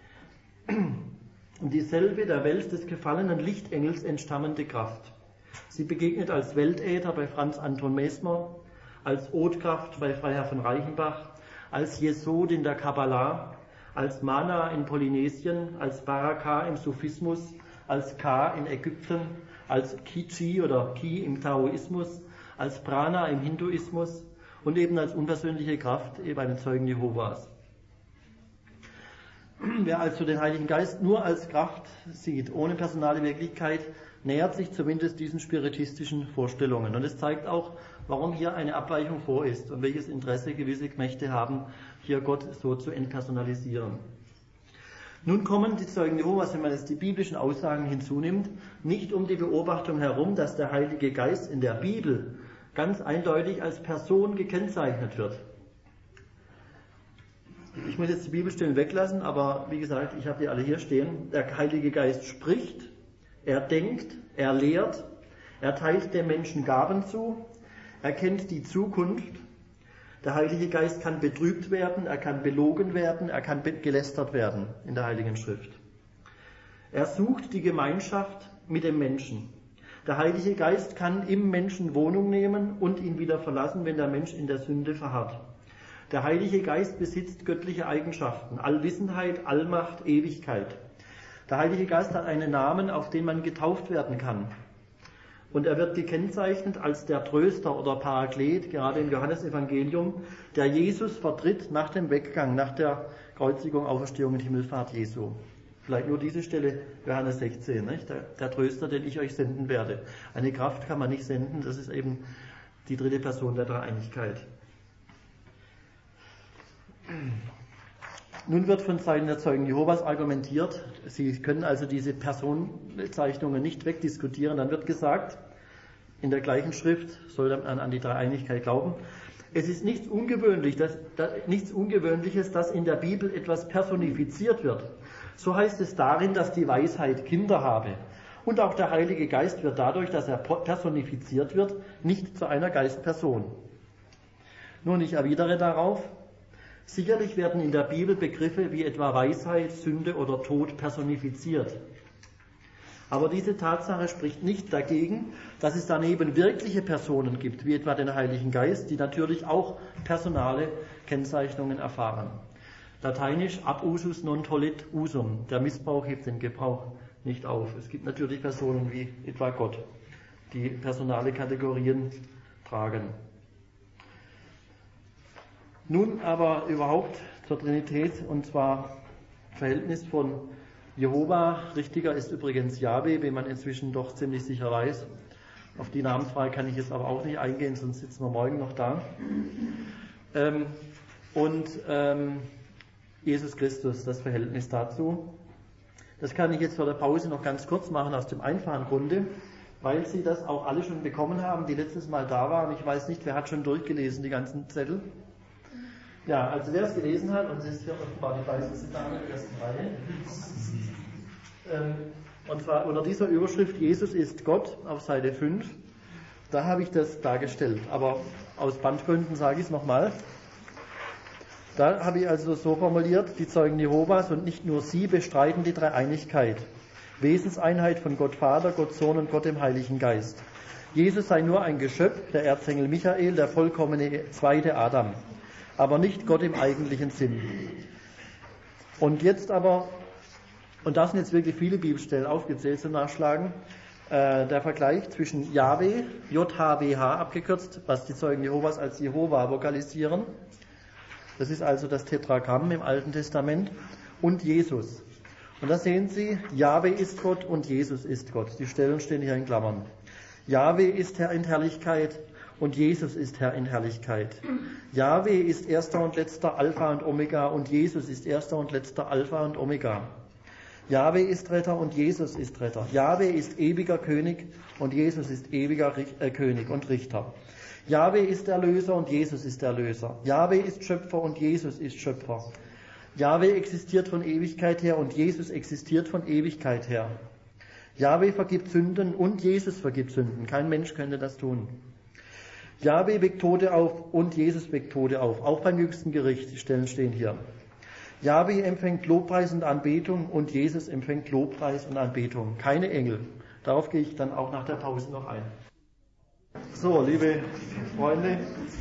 um dieselbe der Welt des gefallenen Lichtengels entstammende Kraft. Sie begegnet als Weltäther bei Franz Anton Mesmer, als Odkraft bei Freiherr von Reichenbach, als Jesod in der Kabbalah, als Mana in Polynesien, als Baraka im Sufismus, als Ka in Ägypten, als Ki-Chi oder Ki im Taoismus, als Prana im Hinduismus und eben als unpersönliche Kraft bei den Zeugen Jehovas. Wer also den Heiligen Geist nur als Kraft sieht, ohne personale Wirklichkeit, nähert sich zumindest diesen spiritistischen Vorstellungen. Und es zeigt auch, warum hier eine Abweichung vor ist und welches Interesse gewisse Mächte haben, hier Gott so zu entpersonalisieren. Nun kommen die Zeugen Jehovas, wenn man jetzt die biblischen Aussagen hinzunimmt, nicht um die Beobachtung herum, dass der Heilige Geist in der Bibel ganz eindeutig als Person gekennzeichnet wird. Ich muss jetzt die Bibelstellen weglassen, aber wie gesagt, ich habe die alle hier stehen. Der Heilige Geist spricht, er denkt, er lehrt, er teilt dem Menschen Gaben zu, er kennt die Zukunft. Der Heilige Geist kann betrübt werden, er kann belogen werden, er kann gelästert werden in der Heiligen Schrift. Er sucht die Gemeinschaft mit dem Menschen. Der Heilige Geist kann im Menschen Wohnung nehmen und ihn wieder verlassen, wenn der Mensch in der Sünde verharrt. Der Heilige Geist besitzt göttliche Eigenschaften, Allwissenheit, Allmacht, Ewigkeit. Der Heilige Geist hat einen Namen, auf den man getauft werden kann. Und er wird gekennzeichnet als der Tröster oder Paraklet, gerade im Johannesevangelium, der Jesus vertritt nach dem Weggang, nach der Kreuzigung, Auferstehung und Himmelfahrt Jesu. Vielleicht nur diese Stelle, Johannes sechzehn, nicht? Der, der Tröster, den ich euch senden werde. Eine Kraft kann man nicht senden, das ist eben die dritte Person der Dreieinigkeit. Nun wird von Seiten der Zeugen Jehovas argumentiert, sie können also diese Personenbezeichnungen nicht wegdiskutieren. Dann wird gesagt, in der gleichen Schrift, soll man an die Dreieinigkeit glauben, es ist nichts, Ungewöhnlich, dass, da, nichts Ungewöhnliches, dass in der Bibel etwas personifiziert wird. So heißt es darin, dass die Weisheit Kinder habe. Und auch der Heilige Geist wird dadurch, dass er personifiziert wird, nicht zu einer Geistperson. Nun, ich erwidere darauf, sicherlich werden in der Bibel Begriffe wie etwa Weisheit, Sünde oder Tod personifiziert. Aber diese Tatsache spricht nicht dagegen, dass es daneben wirkliche Personen gibt, wie etwa den Heiligen Geist, die natürlich auch personale Kennzeichnungen erfahren. Lateinisch ab usus non tollit usum. Der Missbrauch hebt den Gebrauch nicht auf. Es gibt natürlich Personen wie etwa Gott, die personale Kategorien tragen. Nun aber überhaupt zur Trinität, und zwar Verhältnis von Jehova, richtiger ist übrigens Jahwe, wie man inzwischen doch ziemlich sicher weiß. Auf die Namensfrage kann ich jetzt aber auch nicht eingehen, sonst sitzen wir morgen noch da. Ähm, und ähm, Jesus Christus, das Verhältnis dazu. Das kann ich jetzt vor der Pause noch ganz kurz machen, aus dem einfachen Grunde, weil Sie das auch alle schon bekommen haben, die letztes Mal da waren. Ich weiß nicht, wer hat schon durchgelesen, die ganzen Zettel? Ja, also wer es gelesen hat, und es ist hier offenbar die meisten sind da in der ersten Reihe, ähm, und zwar unter dieser Überschrift Jesus ist Gott auf Seite fünf, da habe ich das dargestellt, aber aus Bandgründen sage ich es nochmal. Da habe ich also so formuliert, die Zeugen Jehovas und nicht nur sie bestreiten die Dreieinigkeit, Wesenseinheit von Gott Vater, Gott Sohn und Gott dem Heiligen Geist. Jesus sei nur ein Geschöpf, der Erzengel Michael, der vollkommene zweite Adam, aber nicht Gott im eigentlichen Sinn. Und jetzt aber, und das sind jetzt wirklich viele Bibelstellen aufgezählt zum Nachschlagen, äh, der Vergleich zwischen Jahwe, J H W H abgekürzt, was die Zeugen Jehovas als Jehova vokalisieren, das ist also das Tetragramm im Alten Testament, und Jesus. Und da sehen Sie, Jahwe ist Gott und Jesus ist Gott. Die Stellen stehen hier in Klammern. Jahwe ist Herr in Herrlichkeit und Jesus ist Herr in Herrlichkeit. Jahwe ist erster und letzter Alpha und Omega und Jesus ist erster und letzter Alpha und Omega. Jahwe ist Retter und Jesus ist Retter. Jahwe ist ewiger König und Jesus ist ewiger Richt- äh, König und Richter. Jahwe ist Erlöser und Jesus ist Erlöser. Jahwe ist Schöpfer und Jesus ist Schöpfer. Jahwe existiert von Ewigkeit her und Jesus existiert von Ewigkeit her. Jahwe vergibt Sünden und Jesus vergibt Sünden. Kein Mensch könnte das tun. Jahwe weckt Tote auf und Jesus weckt Tote auf. Auch beim jüngsten Gericht, die Stellen stehen hier. Jahwe empfängt Lobpreis und Anbetung und Jesus empfängt Lobpreis und Anbetung. Keine Engel. Darauf gehe ich dann auch nach der Pause noch ein. So, liebe Freunde,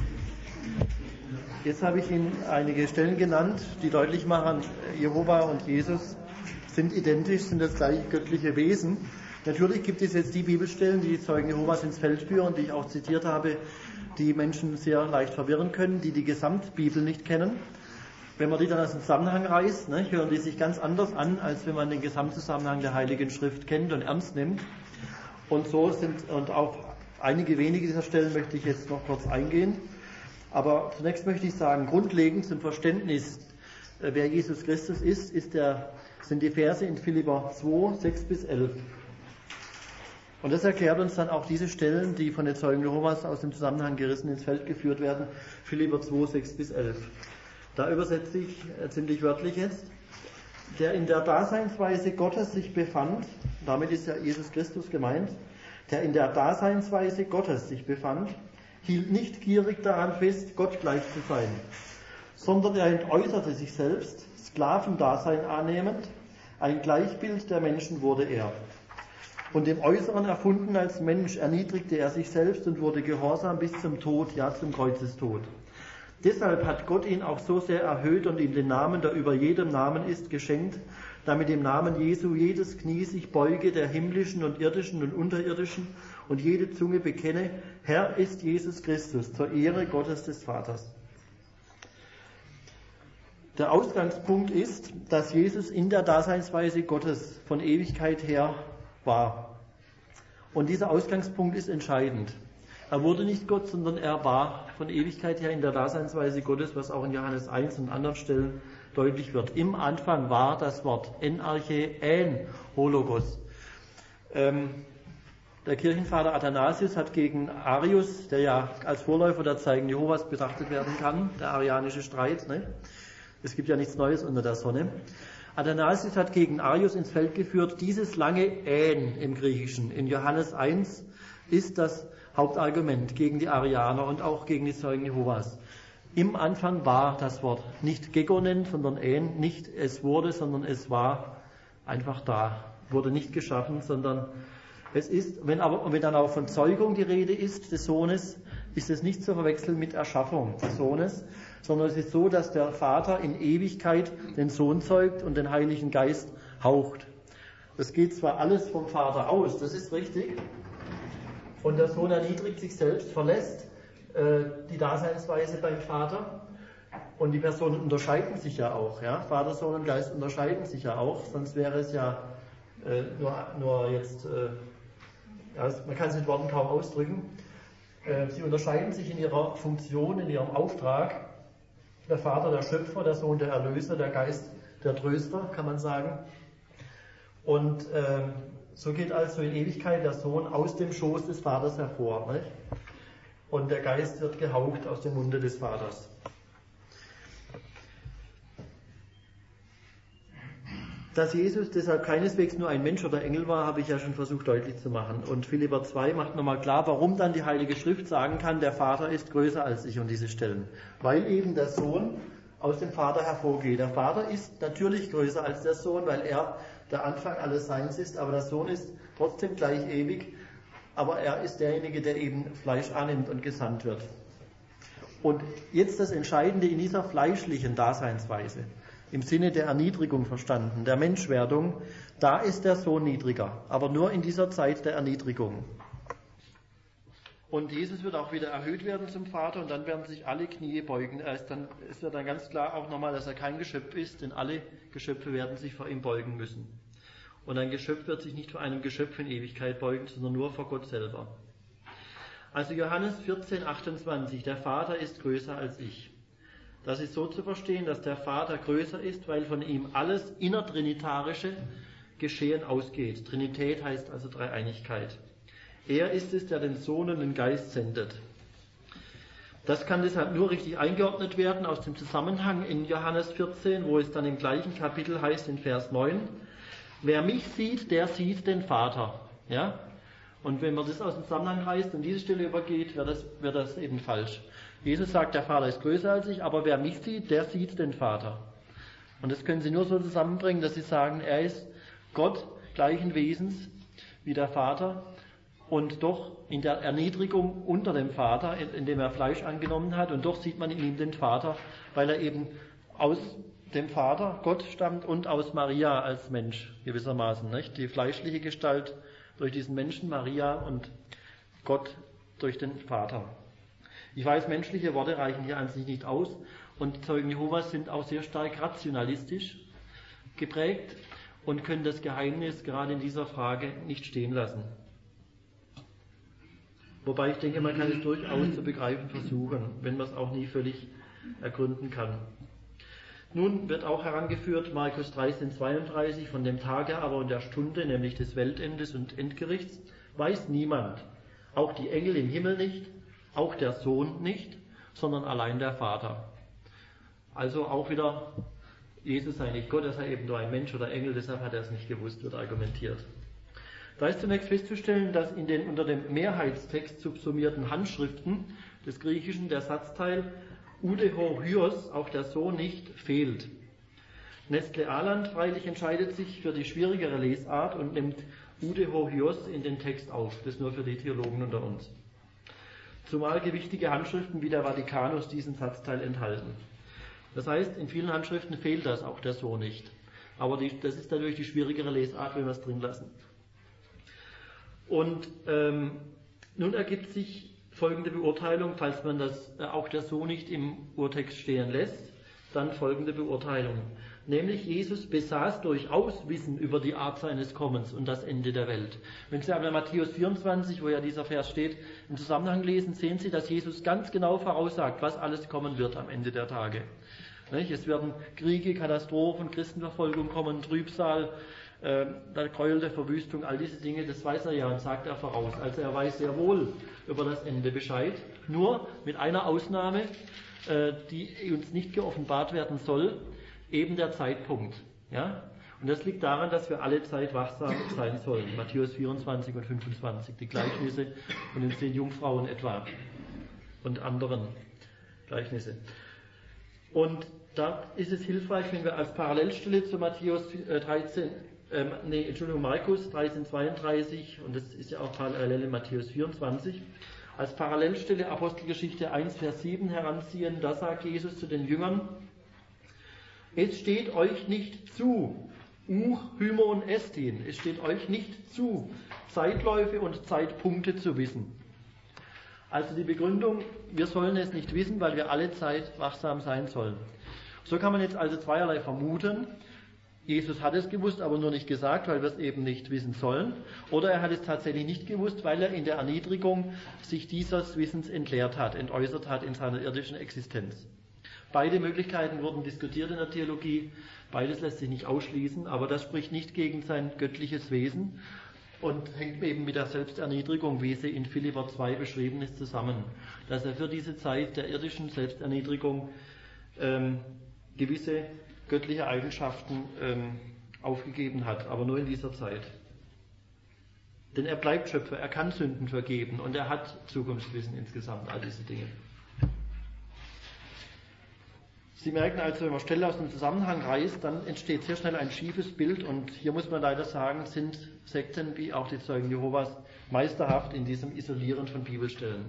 jetzt habe ich Ihnen einige Stellen genannt, die deutlich machen, Jehova und Jesus sind identisch, sind das gleiche göttliche Wesen. Natürlich gibt es jetzt die Bibelstellen, die die Zeugen Jehovas ins Feld führen, die ich auch zitiert habe, die Menschen sehr leicht verwirren können, die die Gesamtbibel nicht kennen. Wenn man die dann aus dem Zusammenhang reißt, ne, hören die sich ganz anders an, als wenn man den Gesamtzusammenhang der Heiligen Schrift kennt und ernst nimmt. Und so sind, und auf einige wenige dieser Stellen möchte ich jetzt noch kurz eingehen. Aber zunächst möchte ich sagen, grundlegend zum Verständnis, wer Jesus Christus ist, ist der, sind die Verse in Philipper zwei, sechs bis elf. Und das erklärt uns dann auch diese Stellen, die von den Zeugen Jehovas aus dem Zusammenhang gerissen ins Feld geführt werden. Philipper zwei, sechs bis elf. Da übersetze ich äh, ziemlich wörtlich jetzt. Der in der Daseinsweise Gottes sich befand, damit ist ja Jesus Christus gemeint, der in der Daseinsweise Gottes sich befand, hielt nicht gierig daran fest, Gott gleich zu sein, sondern er entäußerte sich selbst, Sklavendasein annehmend, ein Gleichbild der Menschen wurde er. Und im Äußeren erfunden als Mensch erniedrigte er sich selbst und wurde gehorsam bis zum Tod, ja zum Kreuzestod. Deshalb hat Gott ihn auch so sehr erhöht und ihm den Namen, der über jedem Namen ist, geschenkt, damit im Namen Jesu jedes Knie sich beuge, der himmlischen und irdischen und unterirdischen, und jede Zunge bekenne, Herr ist Jesus Christus, zur Ehre Gottes des Vaters. Der Ausgangspunkt ist, dass Jesus in der Daseinsweise Gottes von Ewigkeit her war. Und dieser Ausgangspunkt ist entscheidend. Er wurde nicht Gott, sondern er war von Ewigkeit her in der Daseinsweise Gottes, was auch in Johannes eins und anderen Stellen deutlich wird. Im Anfang war das Wort, en arche, en hologos. Ähm, der Kirchenvater Athanasius hat gegen Arius, der ja als Vorläufer der Zeugen Jehovas betrachtet werden kann, der arianische Streit, ne? Es gibt ja nichts Neues unter der Sonne. Athanasius hat gegen Arius ins Feld geführt, dieses lange en im Griechischen in Johannes eins ist das Hauptargument gegen die Arianer und auch gegen die Zeugen Jehovas. Im Anfang war das Wort nicht gegonen, sondern en, nicht es wurde, sondern es war einfach da. Wurde nicht geschaffen, sondern es ist, wenn aber, wenn dann auch von Zeugung die Rede ist des Sohnes, ist es nicht zu verwechseln mit Erschaffung des Sohnes, sondern es ist so, dass der Vater in Ewigkeit den Sohn zeugt und den Heiligen Geist haucht. Das geht zwar alles vom Vater aus, das ist richtig, und der Sohn erniedrigt sich selbst, verlässt äh, die Daseinsweise beim Vater, Und die Personen unterscheiden sich ja auch. Ja? Vater, Sohn und Geist unterscheiden sich ja auch, sonst wäre es ja äh, nur, nur jetzt, äh, ja, man kann es mit Worten kaum ausdrücken. Äh, sie unterscheiden sich in ihrer Funktion, in ihrem Auftrag. Der Vater, der Schöpfer, der Sohn, der Erlöser, der Geist, der Tröster, kann man sagen. Und äh, so geht also in Ewigkeit der Sohn aus dem Schoß des Vaters hervor. Nicht? Und der Geist wird gehaucht aus dem Munde des Vaters. Dass Jesus deshalb keineswegs nur ein Mensch oder Engel war, habe ich ja schon versucht deutlich zu machen. Und Philipper zwei macht nochmal klar, warum dann die Heilige Schrift sagen kann, der Vater ist größer als ich, und diese Stellen. Weil eben der Sohn aus dem Vater hervorgeht. Der Vater ist natürlich größer als der Sohn, weil er der Anfang alles Seins ist, aber der Sohn ist trotzdem gleich ewig, aber er ist derjenige, der eben Fleisch annimmt und gesandt wird. Und jetzt das Entscheidende in dieser fleischlichen Daseinsweise, im Sinne der Erniedrigung verstanden, der Menschwerdung, da ist der Sohn niedriger, aber nur in dieser Zeit der Erniedrigung. Und Jesus wird auch wieder erhöht werden zum Vater, und dann werden sich alle Knie beugen. Er ist dann, es wird dann ganz klar auch nochmal, dass er kein Geschöpf ist, denn alle Geschöpfe werden sich vor ihm beugen müssen. Und ein Geschöpf wird sich nicht vor einem Geschöpf in Ewigkeit beugen, sondern nur vor Gott selber. Also Johannes vierzehn, achtundzwanzig, der Vater ist größer als ich. Das ist so zu verstehen, dass der Vater größer ist, weil von ihm alles innertrinitarische Geschehen ausgeht. Trinität heißt also Dreieinigkeit. Er ist es, der den Sohn und den Geist sendet. Das kann deshalb nur richtig eingeordnet werden aus dem Zusammenhang in Johannes vierzehn, wo es dann im gleichen Kapitel heißt, in Vers neun, wer mich sieht, der sieht den Vater. Ja? Und wenn man das aus dem Zusammenhang reißt und diese Stelle übergeht, wird das, wird das eben falsch. Jesus sagt, der Vater ist größer als ich, aber wer mich sieht, der sieht den Vater. Und das können Sie nur so zusammenbringen, dass Sie sagen, er ist Gott gleichen Wesens wie der Vater und doch in der Erniedrigung unter dem Vater, indem er Fleisch angenommen hat, und doch sieht man in ihm den Vater, weil er eben aus dem Vater, Gott, stammt und aus Maria als Mensch gewissermaßen. Nicht? Die fleischliche Gestalt durch diesen Menschen, Maria, und Gott durch den Vater. Ich weiß, menschliche Worte reichen hier an sich nicht aus, und Zeugen Jehovas sind auch sehr stark rationalistisch geprägt und können das Geheimnis gerade in dieser Frage nicht stehen lassen. Wobei ich denke, man kann es durchaus zu begreifen versuchen, wenn man es auch nie völlig ergründen kann. Nun wird auch herangeführt Markus dreizehn, zweiunddreißig, von dem Tage aber und der Stunde, nämlich des Weltendes und Endgerichts, weiß niemand, auch die Engel im Himmel nicht, auch der Sohn nicht, sondern allein der Vater. Also auch wieder, Jesus sei nicht Gott, er sei eben nur ein Mensch oder Engel, deshalb hat er es nicht gewusst, wird argumentiert. Da ist zunächst festzustellen, dass in den unter dem Mehrheitstext subsumierten Handschriften des Griechischen der Satzteil Ude ho Hyos, auch der Sohn nicht, fehlt. Nestle Aland freilich entscheidet sich für die schwierigere Lesart und nimmt Ude ho Hyos in den Text auf. Das nur für die Theologen unter uns. Zumal gewichtige Handschriften wie der Vatikanus diesen Satzteil enthalten. Das heißt, in vielen Handschriften fehlt das, auch der Sohn nicht. Aber die, das ist natürlich die schwierigere Lesart, wenn wir es drin lassen. Und ähm, nun ergibt sich folgende Beurteilung, falls man das äh, auch der Sohn nicht im Urtext stehen lässt, dann folgende Beurteilung. Nämlich Jesus besaß durchaus Wissen über die Art seines Kommens und das Ende der Welt. Wenn Sie aber Matthäus vierundzwanzig, wo ja dieser Vers steht, im Zusammenhang lesen, sehen Sie, dass Jesus ganz genau voraussagt, was alles kommen wird am Ende der Tage. Es werden Kriege, Katastrophen, Christenverfolgung kommen, Trübsal, äh, der Gräuel der Verwüstung, all diese Dinge, das weiß er ja und sagt er voraus. Also er weiß sehr wohl über das Ende Bescheid, nur mit einer Ausnahme, äh, die uns nicht geoffenbart werden soll, eben der Zeitpunkt. Ja? Und das liegt daran, dass wir alle Zeit wachsam sein sollen. Matthäus vierundzwanzig und fünfundzwanzig, die Gleichnisse von den zehn Jungfrauen etwa und anderen Gleichnisse. Und da ist es hilfreich, wenn wir als Parallelstelle zu Matthäus dreizehn, ähm, nee, Entschuldigung, Markus dreizehn, zweiunddreißig, und das ist ja auch parallel in Matthäus vierundzwanzig, als Parallelstelle Apostelgeschichte eins, Vers sieben heranziehen. Da sagt Jesus zu den Jüngern: Es steht euch nicht zu, uch hymon estin, es steht euch nicht zu, Zeitläufe und Zeitpunkte zu wissen. Also die Begründung, wir sollen es nicht wissen, weil wir alle Zeit wachsam sein sollen. So kann man jetzt also zweierlei vermuten. Jesus hat es gewusst, aber nur nicht gesagt, weil wir es eben nicht wissen sollen. Oder er hat es tatsächlich nicht gewusst, weil er in der Erniedrigung sich dieses Wissens entleert hat, entäußert hat in seiner irdischen Existenz. Beide Möglichkeiten wurden diskutiert in der Theologie. Beides lässt sich nicht ausschließen, aber das spricht nicht gegen sein göttliches Wesen und hängt eben mit der Selbsterniedrigung, wie sie in Philipper zwei beschrieben ist, zusammen. Dass er für diese Zeit der irdischen Selbsterniedrigung ähm, gewisse göttliche Eigenschaften ähm, aufgegeben hat, aber nur in dieser Zeit. Denn er bleibt Schöpfer, er kann Sünden vergeben und er hat Zukunftswissen insgesamt, all diese Dinge. Sie merken also, wenn man Stelle aus dem Zusammenhang reißt, dann entsteht sehr schnell ein schiefes Bild und hier muss man leider sagen, sind Sekten wie auch die Zeugen Jehovas meisterhaft in diesem Isolieren von Bibelstellen.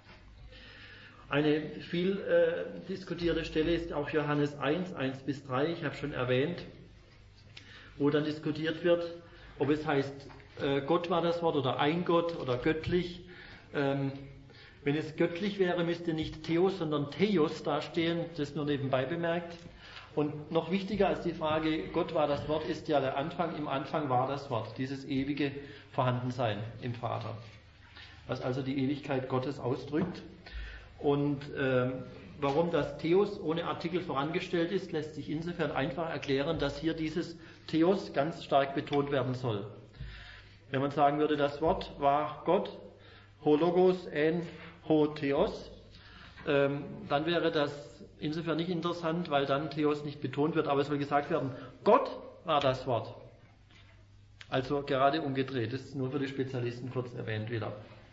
Eine viel äh, diskutierte Stelle ist auch Johannes eins, eins bis drei, ich habe schon erwähnt, wo dann diskutiert wird, ob es heißt, äh, Gott war das Wort oder ein Gott oder göttlich. Ähm, wenn es göttlich wäre, müsste nicht Theos, sondern Theos dastehen, das nur nebenbei bemerkt. Und noch wichtiger als die Frage, Gott war das Wort, ist ja der Anfang, im Anfang war das Wort, dieses ewige Vorhandensein im Vater, was also die Ewigkeit Gottes ausdrückt. Und ähm, warum das Theos ohne Artikel vorangestellt ist, lässt sich insofern einfach erklären, dass hier dieses Theos ganz stark betont werden soll. Wenn man sagen würde, das Wort war Gott, ho logos en ho Theos, ähm, dann wäre das insofern nicht interessant, weil dann Theos nicht betont wird, aber es soll gesagt werden, Gott war das Wort. Also gerade umgedreht, das ist nur für die Spezialisten kurz erwähnt wieder.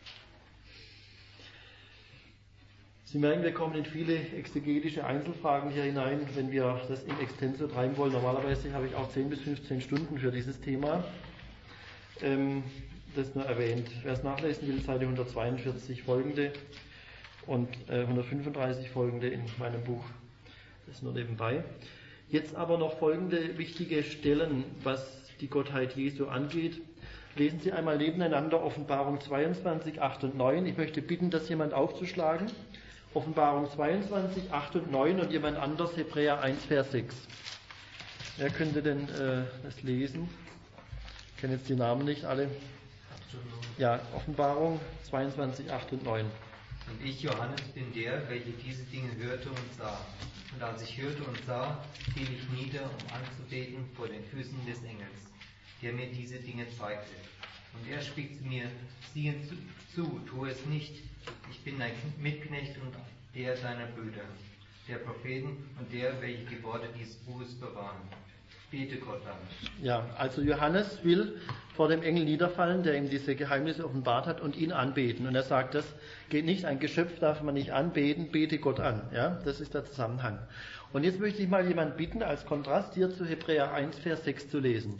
Sie merken, wir kommen in viele exegetische Einzelfragen hier hinein, wenn wir das in extenso treiben wollen. Normalerweise habe ich auch zehn bis fünfzehn Stunden für dieses Thema. Ähm, das nur erwähnt. Wer es nachlesen will, Seite hundertzweiundvierzig folgende und äh, hundertfünfunddreißig folgende in meinem Buch. Das nur nebenbei. Jetzt aber noch folgende wichtige Stellen, was die Gottheit Jesu angeht. Lesen Sie einmal nebeneinander Offenbarung zweiundzwanzig, acht und neun. Ich möchte bitten, das jemand aufzuschlagen. Offenbarung zweiundzwanzig, acht und neun und jemand anders Hebräer eins, Vers sechs. Wer könnte denn äh, das lesen? Ich kenne jetzt die Namen nicht alle. Ja, Offenbarung zweiundzwanzig, acht und neun. Und ich, Johannes, bin der, welcher diese Dinge hörte und sah. Und als ich hörte und sah, fiel ich nieder, um anzubeten vor den Füßen des Engels, der mir diese Dinge zeigte. Und er spricht zu mir, siehe zu, zu, tu es nicht. Ich bin dein Mitknecht und der deiner Brüder, der Propheten und der, welche die Worte dieses Buches bewahren. Bete Gott an. Ja, also Johannes will vor dem Engel niederfallen, der ihm diese Geheimnisse offenbart hat, und ihn anbeten. Und er sagt, das geht nicht, ein Geschöpf darf man nicht anbeten, bete Gott an. Ja, das ist der Zusammenhang. Und jetzt möchte ich mal jemand bitten, als Kontrast hier zu Hebräer eins, Vers sechs zu lesen.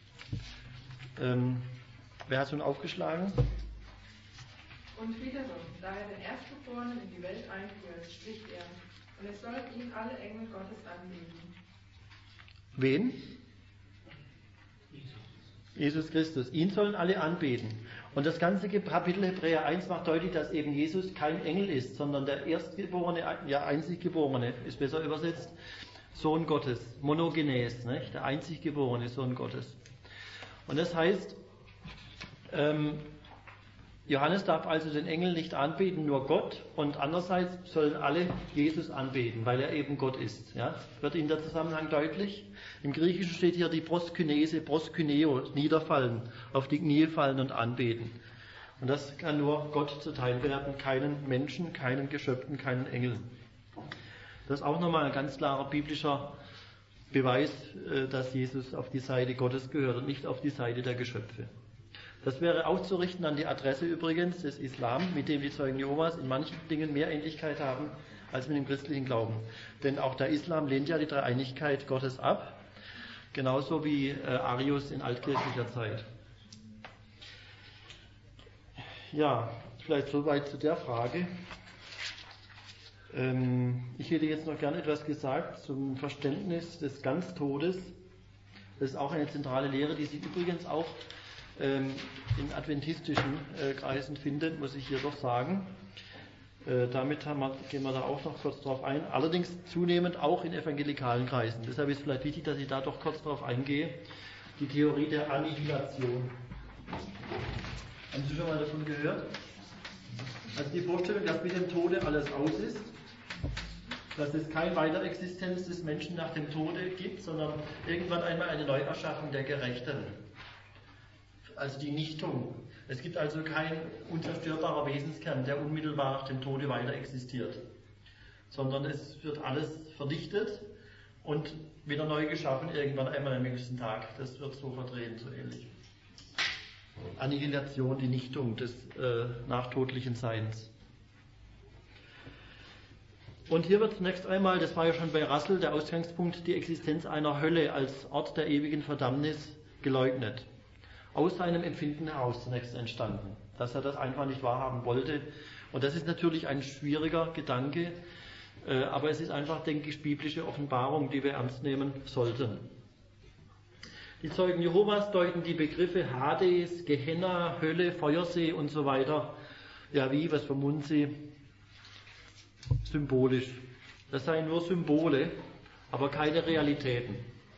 Ähm, wer hat schon aufgeschlagen? Und wiederum, da er den Erstgeborenen in die Welt einführt, spricht er, und es sollen ihn alle Engel Gottes anbeten. Wen? Jesus Christus. Ihn sollen alle anbeten. Und das ganze Kapitel Hebräer eins macht deutlich, dass eben Jesus kein Engel ist, sondern der Erstgeborene, ja Einziggeborene, ist besser übersetzt, Sohn Gottes, monogenes, nicht? Der Einziggeborene Sohn Gottes. Und das heißt, ähm, Johannes darf also den Engel nicht anbeten, nur Gott, und andererseits sollen alle Jesus anbeten, weil er eben Gott ist. Ja? Wird Ihnen der Zusammenhang deutlich? Im Griechischen steht hier die Proskynese, proskyneo, niederfallen, auf die Knie fallen und anbeten. Und das kann nur Gott zuteil werden, keinen Menschen, keinen Geschöpfen, keinen Engeln. Das ist auch nochmal ein ganz klarer biblischer Beweis, dass Jesus auf die Seite Gottes gehört und nicht auf die Seite der Geschöpfe. Das wäre auszurichten an die Adresse übrigens des Islam, mit dem die Zeugen Jehovas in manchen Dingen mehr Ähnlichkeit haben als mit dem christlichen Glauben. Denn auch der Islam lehnt ja die Dreieinigkeit Gottes ab, genauso wie äh, Arius in altkirchlicher Zeit. Ja, vielleicht soweit zu der Frage. Ähm, ich hätte jetzt noch gerne etwas gesagt zum Verständnis des Ganztodes. Das ist auch eine zentrale Lehre, die sich übrigens auch in adventistischen äh, Kreisen findet, muss ich hier doch sagen. Äh, damit haben wir, gehen wir da auch noch kurz drauf ein. Allerdings zunehmend auch in evangelikalen Kreisen. Deshalb ist es vielleicht wichtig, dass ich da doch kurz drauf eingehe. Die Theorie der Annihilation. Haben Sie schon mal davon gehört? Also die Vorstellung, dass mit dem Tode alles aus ist, dass es keine Weiterexistenz des Menschen nach dem Tode gibt, sondern irgendwann einmal eine Neuerschaffung der Gerechten. Also die Nichtung. Es gibt also kein unzerstörbarer Wesenskern, der unmittelbar nach dem Tode weiter existiert, sondern es wird alles vernichtet und wieder neu geschaffen, irgendwann einmal am nächsten Tag. Das wird so verdreht, so ähnlich. Annihilation, die Nichtung des äh, nachtodlichen Seins. Und hier wird zunächst einmal, das war ja schon bei Russell der Ausgangspunkt, die Existenz einer Hölle als Ort der ewigen Verdammnis geleugnet. Aus seinem Empfinden heraus zunächst entstanden, dass er das einfach nicht wahrhaben wollte. Und das ist natürlich ein schwieriger Gedanke, äh, aber es ist einfach, denke ich, biblische Offenbarung, die wir ernst nehmen sollten. Die Zeugen Jehovas deuten die Begriffe Hades, Gehenna, Hölle, Feuersee und so weiter, ja wie, was vermuten sie? Symbolisch. Das seien nur Symbole, aber keine Realitäten.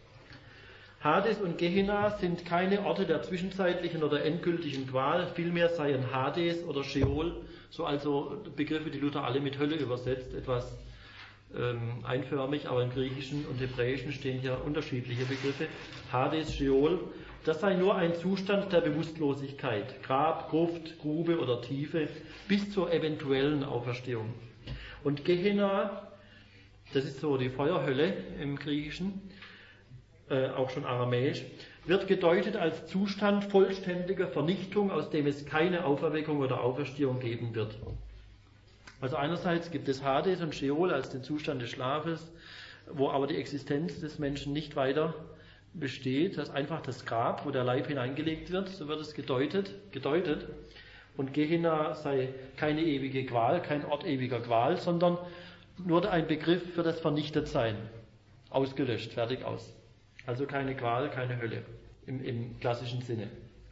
Hades und Gehenna sind keine Orte der zwischenzeitlichen oder endgültigen Qual, vielmehr seien Hades oder Sheol, so also Begriffe, die Luther alle mit Hölle übersetzt, etwas ähm, einförmig, aber im Griechischen und Hebräischen stehen hier unterschiedliche Begriffe. Hades, Sheol, das sei nur ein Zustand der Bewusstlosigkeit, Grab, Gruft, Grube oder Tiefe, bis zur eventuellen Auferstehung. Und Gehenna, das ist so die Feuerhölle im Griechischen, äh, auch schon aramäisch, wird gedeutet als Zustand vollständiger Vernichtung, aus dem es keine Auferweckung oder Auferstehung geben wird. Also einerseits gibt es Hades und Sheol als den Zustand des Schlafes, wo aber die Existenz des Menschen nicht weiter besteht. Das ist einfach das Grab, wo der Leib hineingelegt wird, so wird es gedeutet, gedeutet. Und Gehenna sei keine ewige Qual, kein Ort ewiger Qual, sondern nur ein Begriff für das Vernichtetsein. Ausgelöscht, fertig aus. Also keine Qual, keine Hölle im, im klassischen Sinne.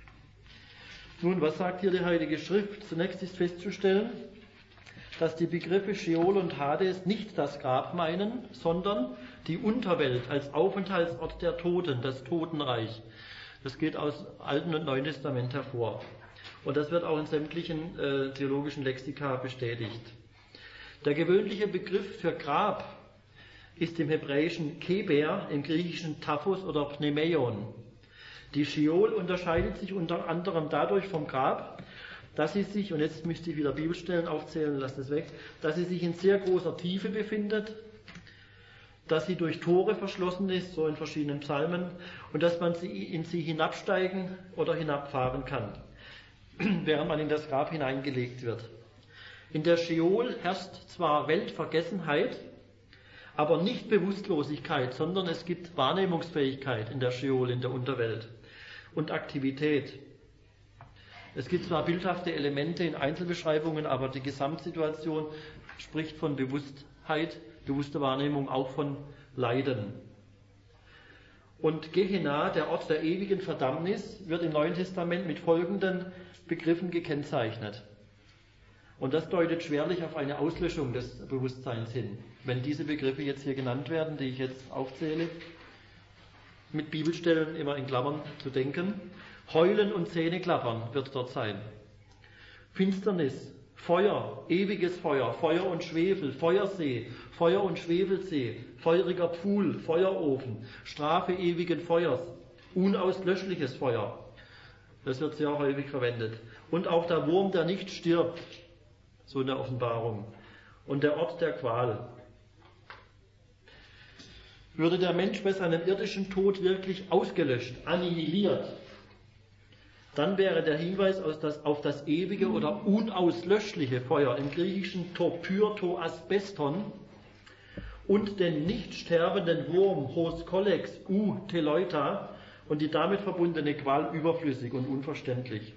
Nun, was sagt hier die Heilige Schrift? Zunächst ist festzustellen, dass die Begriffe Sheol und Hades nicht das Grab meinen, sondern die Unterwelt als Aufenthaltsort der Toten, das Totenreich. Das geht aus Alten und Neuen Testament hervor. Und das wird auch in sämtlichen äh, theologischen Lexika bestätigt. Der gewöhnliche Begriff für Grab ist im Hebräischen Keber, im Griechischen Taphos oder Pneumeion. Die Sheol unterscheidet sich unter anderem dadurch vom Grab, dass sie sich, und jetzt müsste ich wieder Bibelstellen aufzählen, lasst es weg, dass sie sich in sehr großer Tiefe befindet, dass sie durch Tore verschlossen ist, so in verschiedenen Psalmen, und dass man sie in sie hinabsteigen oder hinabfahren kann, während man in das Grab hineingelegt wird. In der Sheol herrscht zwar Weltvergessenheit, aber nicht Bewusstlosigkeit, sondern es gibt Wahrnehmungsfähigkeit in der Sheol, in der Unterwelt, und Aktivität. Es gibt zwar bildhafte Elemente in Einzelbeschreibungen, aber die Gesamtsituation spricht von Bewusstheit, bewusster Wahrnehmung, auch von Leiden. Und Gehenna, der Ort der ewigen Verdammnis, wird im Neuen Testament mit folgenden Begriffen gekennzeichnet. Und das deutet schwerlich auf eine Auslöschung des Bewusstseins hin. Wenn diese Begriffe jetzt hier genannt werden, die ich jetzt aufzähle, mit Bibelstellen immer in Klammern zu denken. Heulen und Zähneklappern wird dort sein. Finsternis, Feuer, ewiges Feuer, Feuer und Schwefel, Feuersee, Feuer und Schwefelsee, feuriger Pfuhl, Feuerofen, Strafe ewigen Feuers, unauslöschliches Feuer. Das wird sehr häufig verwendet. Und auch der Wurm, der nicht stirbt, so in der Offenbarung. Und der Ort der Qual. Würde der Mensch bei seinem irdischen Tod wirklich ausgelöscht, annihiliert, dann wäre der Hinweis auf das, auf das ewige oder unauslöschliche Feuer, im Griechischen to pyrto asbeston, und den nicht sterbenden Wurm hos kollex u teleuta und die damit verbundene Qual überflüssig und unverständlich.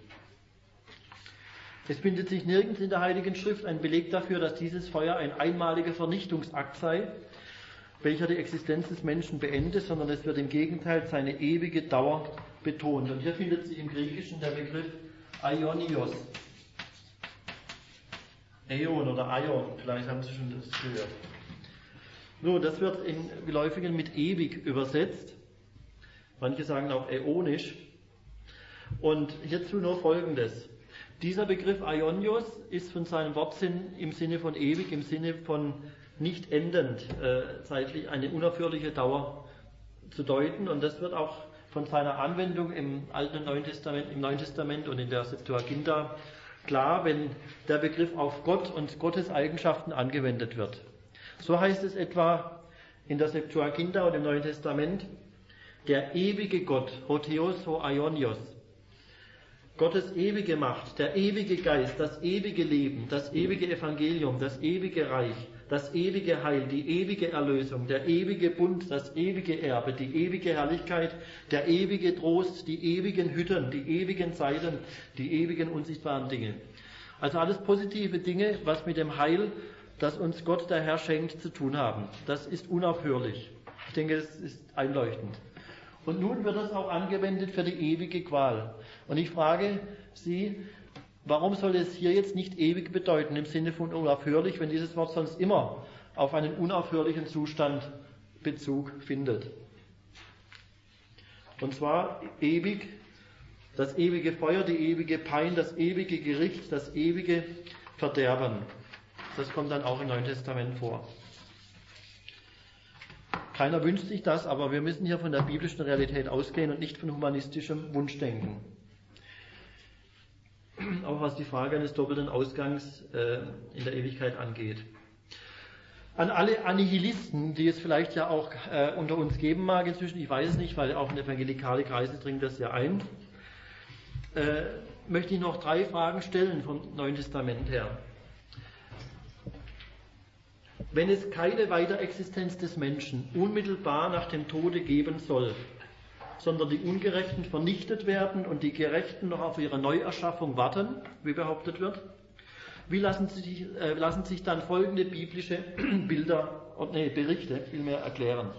Es findet sich nirgends in der Heiligen Schrift ein Beleg dafür, dass dieses Feuer ein einmaliger Vernichtungsakt sei, welcher die Existenz des Menschen beendet, sondern es wird im Gegenteil seine ewige Dauer betont. Und hier findet sich im Griechischen der Begriff Aionios. Äon oder Aion, vielleicht haben Sie schon das gehört. So, das wird im Geläufigen mit ewig übersetzt. Manche sagen auch äonisch. Und hierzu nur Folgendes. Dieser Begriff Aionios ist von seinem Wortsinn im Sinne von ewig, im Sinne von nicht endend, äh, zeitlich eine unaufhörliche Dauer zu deuten. Und das wird auch von seiner Anwendung im Alten und Neuen Testament, im Neuen Testament und in der Septuaginta klar, wenn der Begriff auf Gott und Gottes Eigenschaften angewendet wird. So heißt es etwa in der Septuaginta und im Neuen Testament, der ewige Gott, Hotheos ho Aionios, Gottes ewige Macht, der ewige Geist, das ewige Leben, das ewige Evangelium, das ewige Reich, das ewige Heil, die ewige Erlösung, der ewige Bund, das ewige Erbe, die ewige Herrlichkeit, der ewige Trost, die ewigen Hütten, die ewigen Zeiten, die ewigen unsichtbaren Dinge. Also alles positive Dinge, was mit dem Heil, das uns Gott der Herr schenkt, zu tun haben. Das ist unaufhörlich. Ich denke, es ist einleuchtend. Und nun wird es auch angewendet für die ewige Qual. Und ich frage Sie, warum soll es hier jetzt nicht ewig bedeuten, im Sinne von unaufhörlich, wenn dieses Wort sonst immer auf einen unaufhörlichen Zustand Bezug findet? Und zwar ewig, das ewige Feuer, die ewige Pein, das ewige Gericht, das ewige Verderben. Das kommt dann auch im Neuen Testament vor. Keiner wünscht sich das, aber wir müssen hier von der biblischen Realität ausgehen und nicht von humanistischem Wunschdenken. Auch was die Frage eines doppelten Ausgangs äh, in der Ewigkeit angeht. An alle Annihilisten, die es vielleicht ja auch äh, unter uns geben mag inzwischen, ich weiß es nicht, weil auch in evangelikale Kreise dringt das ja ein, äh, möchte ich noch drei Fragen stellen vom Neuen Testament her. Wenn es keine Weiterexistenz des Menschen unmittelbar nach dem Tode geben soll, sondern die Ungerechten vernichtet werden und die Gerechten noch auf ihre Neuerschaffung warten, wie behauptet wird, wie lassen sich, äh, lassen sich dann folgende biblische Bilder, nee, Berichte vielmehr erklären.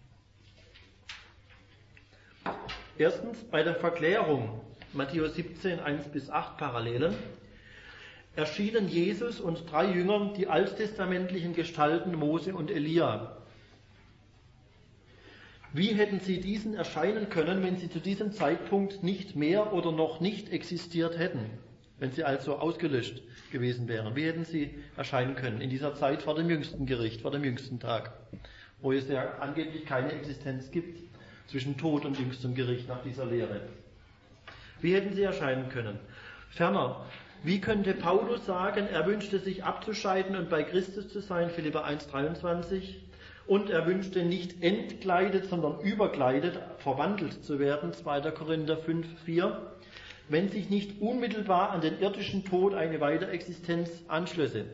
Erstens, bei der Verklärung, Matthäus siebzehn, eins bis acht Parallelen, erschienen Jesus und drei Jüngern die alttestamentlichen Gestalten Mose und Elia. Wie hätten sie diesen erscheinen können, wenn sie zu diesem Zeitpunkt nicht mehr oder noch nicht existiert hätten? Wenn sie also ausgelöscht gewesen wären. Wie hätten sie erscheinen können in dieser Zeit vor dem jüngsten Gericht, vor dem jüngsten Tag, wo es ja angeblich keine Existenz gibt zwischen Tod und jüngstem Gericht nach dieser Lehre? Wie hätten sie erscheinen können? Ferner, wie könnte Paulus sagen, er wünschte sich abzuscheiden und bei Christus zu sein, Philipper eins, dreiundzwanzig, und er wünschte nicht entkleidet, sondern überkleidet, verwandelt zu werden, zweiter Korinther fünf, vier, wenn sich nicht unmittelbar an den irdischen Tod eine Weiterexistenz anschlösse.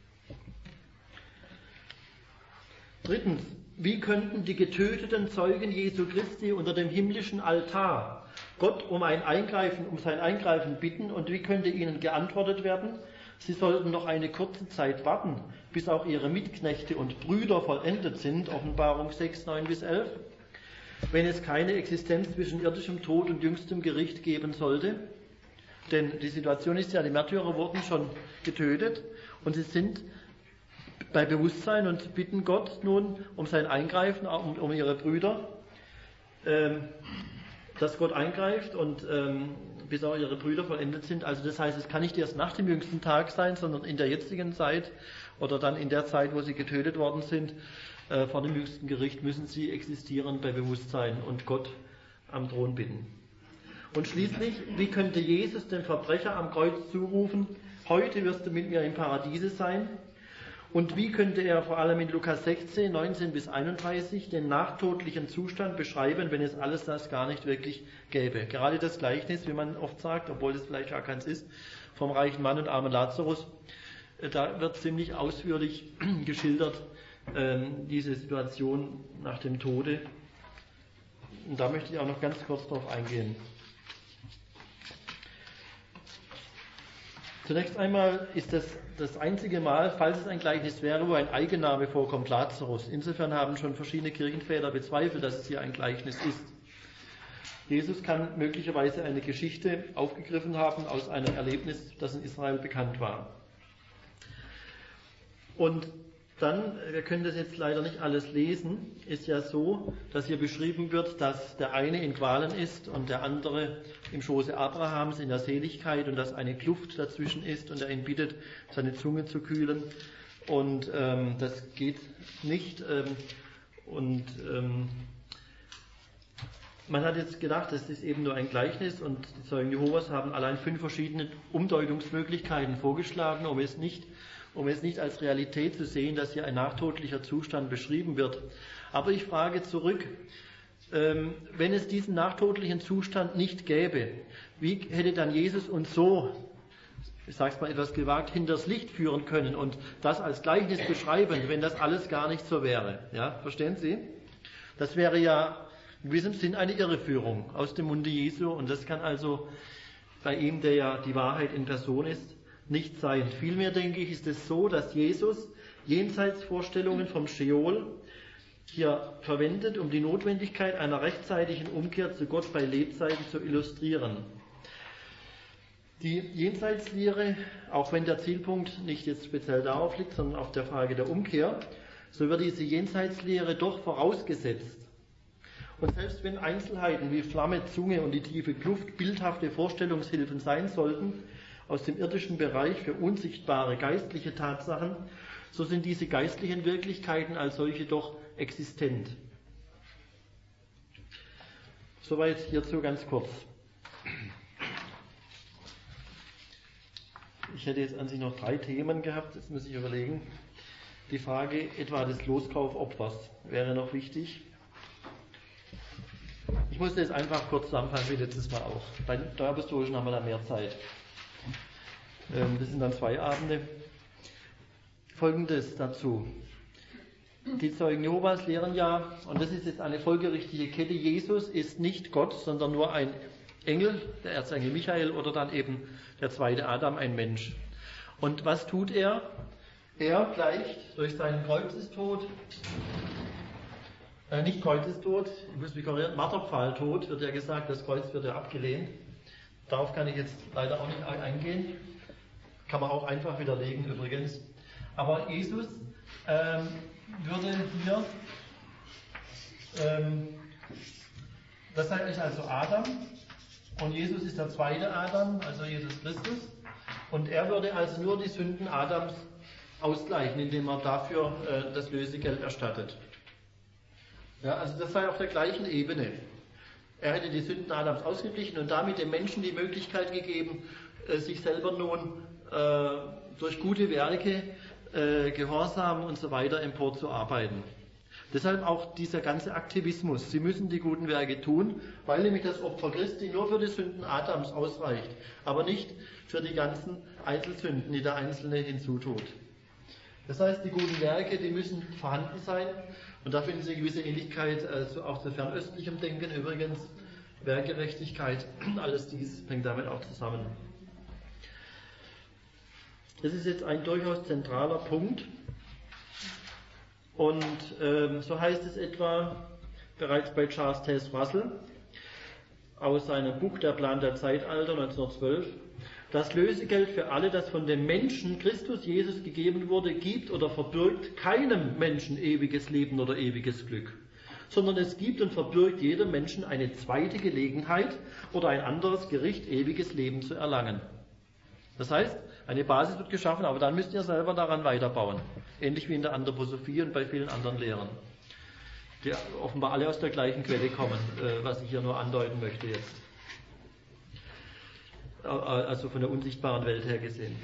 Drittens, wie könnten die getöteten Zeugen Jesu Christi unter dem himmlischen Altar Gott um ein Eingreifen, um sein Eingreifen bitten, und wie könnte ihnen geantwortet werden? Sie sollten noch eine kurze Zeit warten, bis auch ihre Mitknechte und Brüder vollendet sind, Offenbarung sechs, neun bis elf, wenn es keine Existenz zwischen irdischem Tod und jüngstem Gericht geben sollte. Denn die Situation ist ja, die Märtyrer wurden schon getötet und sie sind bei Bewusstsein und bitten Gott nun um sein Eingreifen, um, um ihre Brüder, ähm, dass Gott eingreift und ähm, bis auch ihre Brüder vollendet sind. Also das heißt, es kann nicht erst nach dem jüngsten Tag sein, sondern in der jetzigen Zeit oder dann in der Zeit, wo sie getötet worden sind, äh, vor dem jüngsten Gericht müssen sie existieren bei Bewusstsein und Gott am Thron bitten. Und schließlich, wie könnte Jesus dem Verbrecher am Kreuz zurufen, heute wirst du mit mir im Paradiese sein? Und wie könnte er vor allem in Lukas sechzehn, neunzehn bis einunddreißig den nachtodlichen Zustand beschreiben, wenn es alles das gar nicht wirklich gäbe? Gerade das Gleichnis, wie man oft sagt, obwohl es vielleicht gar keins ist, vom reichen Mann und armen Lazarus, da wird ziemlich ausführlich geschildert, ähm, diese Situation nach dem Tode. Und da möchte ich auch noch ganz kurz drauf eingehen. Zunächst einmal ist das das einzige Mal, falls es ein Gleichnis wäre, wo ein Eigenname vorkommt, Lazarus. Insofern haben schon verschiedene Kirchenväter bezweifelt, dass es hier ein Gleichnis ist. Jesus kann möglicherweise eine Geschichte aufgegriffen haben aus einem Erlebnis, das in Israel bekannt war. Und dann, wir können das jetzt leider nicht alles lesen, ist ja so, dass hier beschrieben wird, dass der eine in Qualen ist und der andere im Schoße Abrahams in der Seligkeit und dass eine Kluft dazwischen ist und er ihn bittet, seine Zunge zu kühlen. Und ähm, das geht nicht. Ähm, und ähm, man hat jetzt gedacht, das ist eben nur ein Gleichnis und die Zeugen Jehovas haben allein fünf verschiedene Umdeutungsmöglichkeiten vorgeschlagen, um es nicht um es nicht als Realität zu sehen, dass hier ein nachtodlicher Zustand beschrieben wird. Aber ich frage zurück, ähm, wenn es diesen nachtodlichen Zustand nicht gäbe, wie hätte dann Jesus uns so, ich sage es mal etwas gewagt, hinters Licht führen können und das als Gleichnis beschreiben, wenn das alles gar nicht so wäre? Ja, verstehen Sie? Das wäre ja in gewissem Sinn eine Irreführung aus dem Munde Jesu und das kann also bei ihm, der ja die Wahrheit in Person ist, nicht sein. Vielmehr denke ich, ist es so, dass Jesus Jenseitsvorstellungen vom Scheol hier verwendet, um die Notwendigkeit einer rechtzeitigen Umkehr zu Gott bei Lebzeiten zu illustrieren. Die Jenseitslehre, auch wenn der Zielpunkt nicht jetzt speziell darauf liegt, sondern auf der Frage der Umkehr, so wird diese Jenseitslehre doch vorausgesetzt. Und selbst wenn Einzelheiten wie Flamme, Zunge und die tiefe Kluft bildhafte Vorstellungshilfen sein sollten, aus dem irdischen Bereich für unsichtbare geistliche Tatsachen, so sind diese geistlichen Wirklichkeiten als solche doch existent. Soweit hierzu ganz kurz. Ich hätte jetzt an sich noch drei Themen gehabt, jetzt muss ich überlegen. Die Frage etwa des Loskaufopfers wäre noch wichtig. Ich musste jetzt einfach kurz zusammenfassen, wie letztes Mal auch. Bei den Steuerbestorischen haben wir da mehr Zeit. Das sind dann zwei Abende. Folgendes dazu. Die Zeugen Jehovas lehren ja, und das ist jetzt eine folgerichtige Kette, Jesus ist nicht Gott, sondern nur ein Engel, der Erzengel Michael oder dann eben der zweite Adam, ein Mensch. Und was tut er? Er gleicht durch seinen Kreuzestod, äh, nicht Kreuzestod, ich muss mich korrigieren, Marterpfahltod, wird ja gesagt, das Kreuz wird ja abgelehnt. Darauf kann ich jetzt leider auch nicht eingehen. Kann man auch einfach widerlegen übrigens. Aber Jesus ähm, würde hier, ähm, das ist also Adam und Jesus ist der zweite Adam, also Jesus Christus. Und er würde also nur die Sünden Adams ausgleichen, indem er dafür äh, das Lösegeld erstattet. Ja, also das sei auf der gleichen Ebene. Er hätte die Sünden Adams ausgeglichen und damit dem Menschen die Möglichkeit gegeben, äh, sich selber nun äh, durch gute Werke, äh, Gehorsam und so weiter emporzuarbeiten. Deshalb auch dieser ganze Aktivismus. Sie müssen die guten Werke tun, weil nämlich das Opfer Christi nur für die Sünden Adams ausreicht, aber nicht für die ganzen Einzelsünden, die der Einzelne hinzutut. Das heißt, die guten Werke, die müssen vorhanden sein und da finden Sie eine gewisse Ähnlichkeit äh, auch zu fernöstlichem Denken übrigens. Werkgerechtigkeit, alles dies hängt damit auch zusammen. Das ist jetzt ein durchaus zentraler Punkt. Und ähm, so heißt es etwa bereits bei Charles Taze Russell aus seinem Buch Der Plan der Zeitalter neunzehnhundertzwölf. Das Lösegeld für alle, das von dem Menschen Christus Jesus gegeben wurde, gibt oder verbirgt keinem Menschen ewiges Leben oder ewiges Glück, sondern es gibt und verbirgt jedem Menschen eine zweite Gelegenheit oder ein anderes Gericht, ewiges Leben zu erlangen. Das heißt, eine Basis wird geschaffen, aber dann müsst ihr selber daran weiterbauen. Ähnlich wie in der Anthroposophie und bei vielen anderen Lehren, die offenbar alle aus der gleichen Quelle kommen, was ich hier nur andeuten möchte jetzt. Also von der unsichtbaren Welt her gesehen.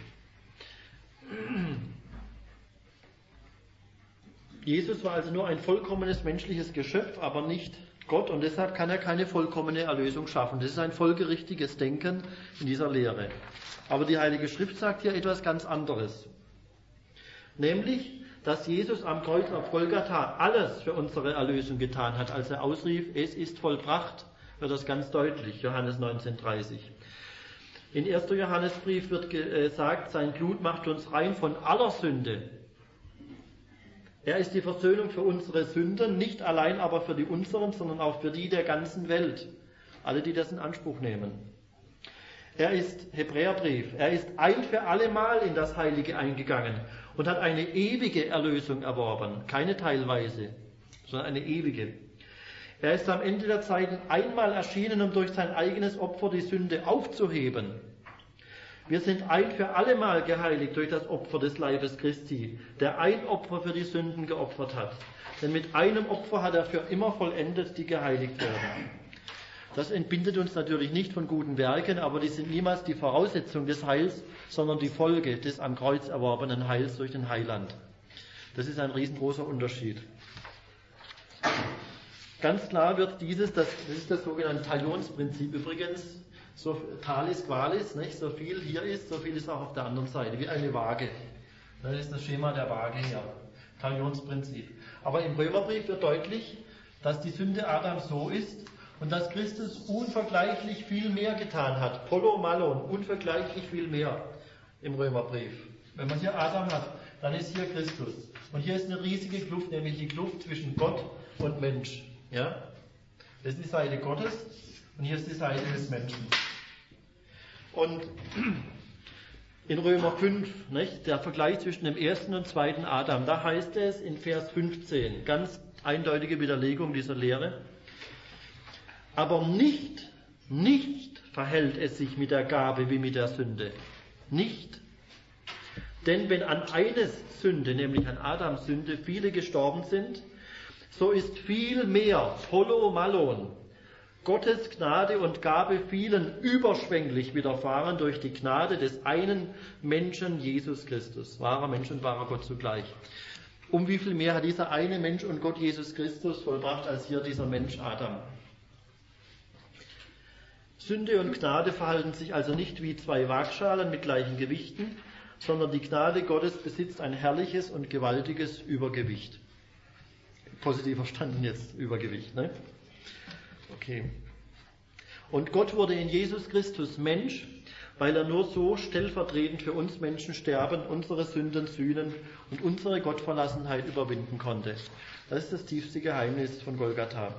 Jesus war also nur ein vollkommenes menschliches Geschöpf, aber nicht Gott, und deshalb kann er keine vollkommene Erlösung schaffen. Das ist ein folgerichtiges Denken in dieser Lehre. Aber die Heilige Schrift sagt hier etwas ganz anderes. Nämlich, dass Jesus am Kreuz auf Golgatha alles für unsere Erlösung getan hat. Als er ausrief, es ist vollbracht, wird das ganz deutlich, Johannes neunzehn dreißig. In erster Johannesbrief wird gesagt, sein Blut macht uns rein von aller Sünde. Er ist die Versöhnung für unsere Sünden, nicht allein aber für die unseren, sondern auch für die der ganzen Welt. Alle, die das in Anspruch nehmen. Er ist, Hebräerbrief, er ist ein für alle Mal in das Heilige eingegangen und hat eine ewige Erlösung erworben, keine teilweise, sondern eine ewige. Er ist am Ende der Zeiten einmal erschienen, um durch sein eigenes Opfer die Sünde aufzuheben. Wir sind ein für allemal geheiligt durch das Opfer des Leibes Christi, der ein Opfer für die Sünden geopfert hat. Denn mit einem Opfer hat er für immer vollendet, die geheiligt werden. Das entbindet uns natürlich nicht von guten Werken, aber die sind niemals die Voraussetzung des Heils, sondern die Folge des am Kreuz erworbenen Heils durch den Heiland. Das ist ein riesengroßer Unterschied. Ganz klar wird dieses, das, das ist das sogenannte Talionsprinzip übrigens, so talis qualis, nicht? So viel hier ist, so viel ist auch auf der anderen Seite, wie eine Waage. Das ist das Schema der Waage hier, Talionsprinzip. Aber im Römerbrief wird deutlich, dass die Sünde Adams so ist und dass Christus unvergleichlich viel mehr getan hat. Polo Malon, unvergleichlich viel mehr im Römerbrief. Wenn man hier Adam hat, dann ist hier Christus. Und hier ist eine riesige Kluft, nämlich die Kluft zwischen Gott und Mensch. Ja? Das ist die Seite Gottes und hier ist die Seite des Menschen. Und in Römer fünf, nicht, der Vergleich zwischen dem ersten und zweiten Adam, da heißt es in Vers fünfzehn, ganz eindeutige Widerlegung dieser Lehre, aber nicht, nicht verhält es sich mit der Gabe wie mit der Sünde. Nicht. Denn wenn an eines Sünde, nämlich an Adams Sünde, viele gestorben sind, so ist viel mehr, Polo Malon, Gottes Gnade und Gabe vielen überschwänglich widerfahren durch die Gnade des einen Menschen, Jesus Christus. Wahrer Mensch und wahrer Gott zugleich. Um wie viel mehr hat dieser eine Mensch und Gott Jesus Christus vollbracht als hier dieser Mensch Adam? Sünde und Gnade verhalten sich also nicht wie zwei Waagschalen mit gleichen Gewichten, sondern die Gnade Gottes besitzt ein herrliches und gewaltiges Übergewicht. Positiv verstanden jetzt Übergewicht, ne? Okay. Und Gott wurde in Jesus Christus Mensch, weil er nur so stellvertretend für uns Menschen sterben, unsere Sünden sühnen und unsere Gottverlassenheit überwinden konnte. Das ist das tiefste Geheimnis von Golgatha.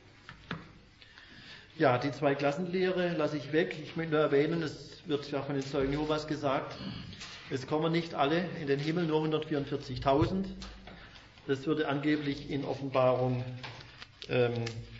Ja, die Zweiklassenlehre lasse ich weg. Ich möchte nur erwähnen, es wird ja von den Zeugen Jehovas gesagt, es kommen nicht alle in den Himmel, nur hundertvierundvierzigtausend. Das würde angeblich in Offenbarung ähm,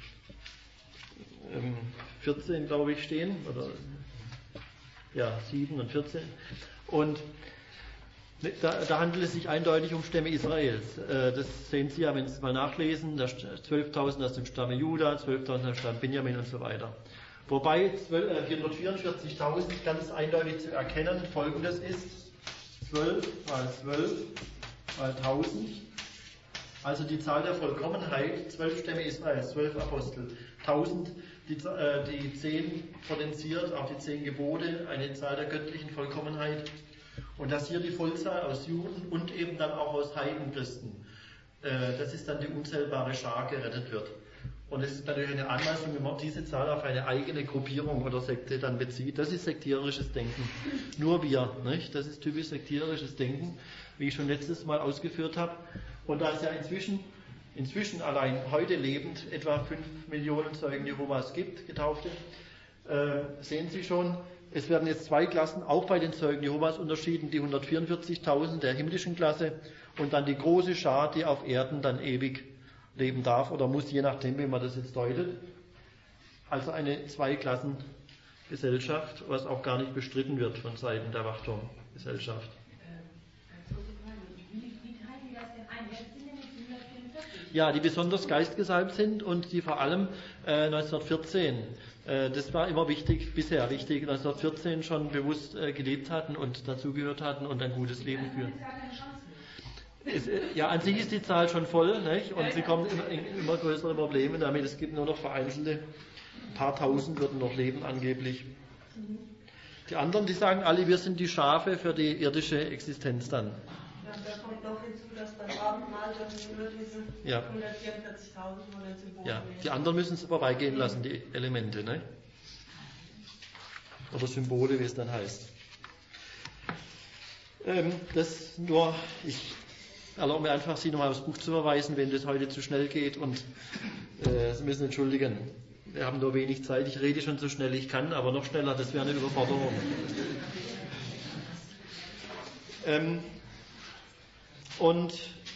ähm, vierzehn, glaube ich, stehen. Oder ja, sieben und vierzehn. Und da, da handelt es sich eindeutig um Stämme Israels. Äh, das sehen Sie ja, wenn Sie es mal nachlesen. zwölftausend aus dem Stamme Juda, zwölftausend aus dem Stamm Benjamin und so weiter. Wobei vierhundertvierundvierzigtausend ganz eindeutig zu erkennen Folgendes ist: zwölf mal zwölf mal tausend. Also die Zahl der Vollkommenheit, zwölf Stämme Israels, zwölf Apostel, tausend, die, äh, die zehn potenziert, auch die zehn Gebote, eine Zahl der göttlichen Vollkommenheit. Und das hier die Vollzahl aus Juden und eben dann auch aus Heidenchristen. Äh, das ist dann die unzählbare Schar gerettet wird. Und es ist natürlich eine Anweisung, wenn man diese Zahl auf eine eigene Gruppierung oder Sekte dann bezieht. Das ist sektierisches Denken. Nur wir, nicht? Das ist typisch sektierisches Denken, wie ich schon letztes Mal ausgeführt habe. Und da es ja inzwischen, inzwischen allein heute lebend etwa fünf Millionen Zeugen Jehovas gibt, Getaufte, äh, sehen Sie schon, es werden jetzt zwei Klassen auch bei den Zeugen Jehovas unterschieden, die hundertvierundvierzigtausend der himmlischen Klasse und dann die große Schar, die auf Erden dann ewig leben darf oder muss, je nachdem, wie man das jetzt deutet. Also eine Zweiklassengesellschaft, was auch gar nicht bestritten wird von Seiten der Wachturmgesellschaft. Ja, die besonders geistgesalbt sind und die vor allem äh, neunzehnhundertvierzehn, äh, das war immer wichtig, bisher wichtig, neunzehnhundertvierzehn schon bewusst äh, gelebt hatten und dazugehört hatten und ein gutes Leben führen. Es, äh, ja, an sich ist die Zahl schon voll, nicht? Und sie kommen immer, immer größere Probleme damit. Es gibt nur noch vereinzelte, ein paar Tausend würden noch leben angeblich. Die anderen, die sagen alle, wir sind die Schafe für die irdische Existenz dann. Da kommt noch hinzu, dass beim Abendmahl dann nur diese Ja. hundertvierundvierzigtausend von den Symbolen. Ja, die anderen müssen es vorbeigehen lassen, die Elemente, ne? Oder Symbole, wie es dann heißt. Ähm, das nur, ich erlaube mir einfach, Sie nochmal aufs Buch zu verweisen, wenn das heute zu schnell geht und äh, Sie müssen entschuldigen. Wir haben nur wenig Zeit, ich rede schon so schnell ich kann, aber noch schneller, das wäre eine Überforderung. ähm, Und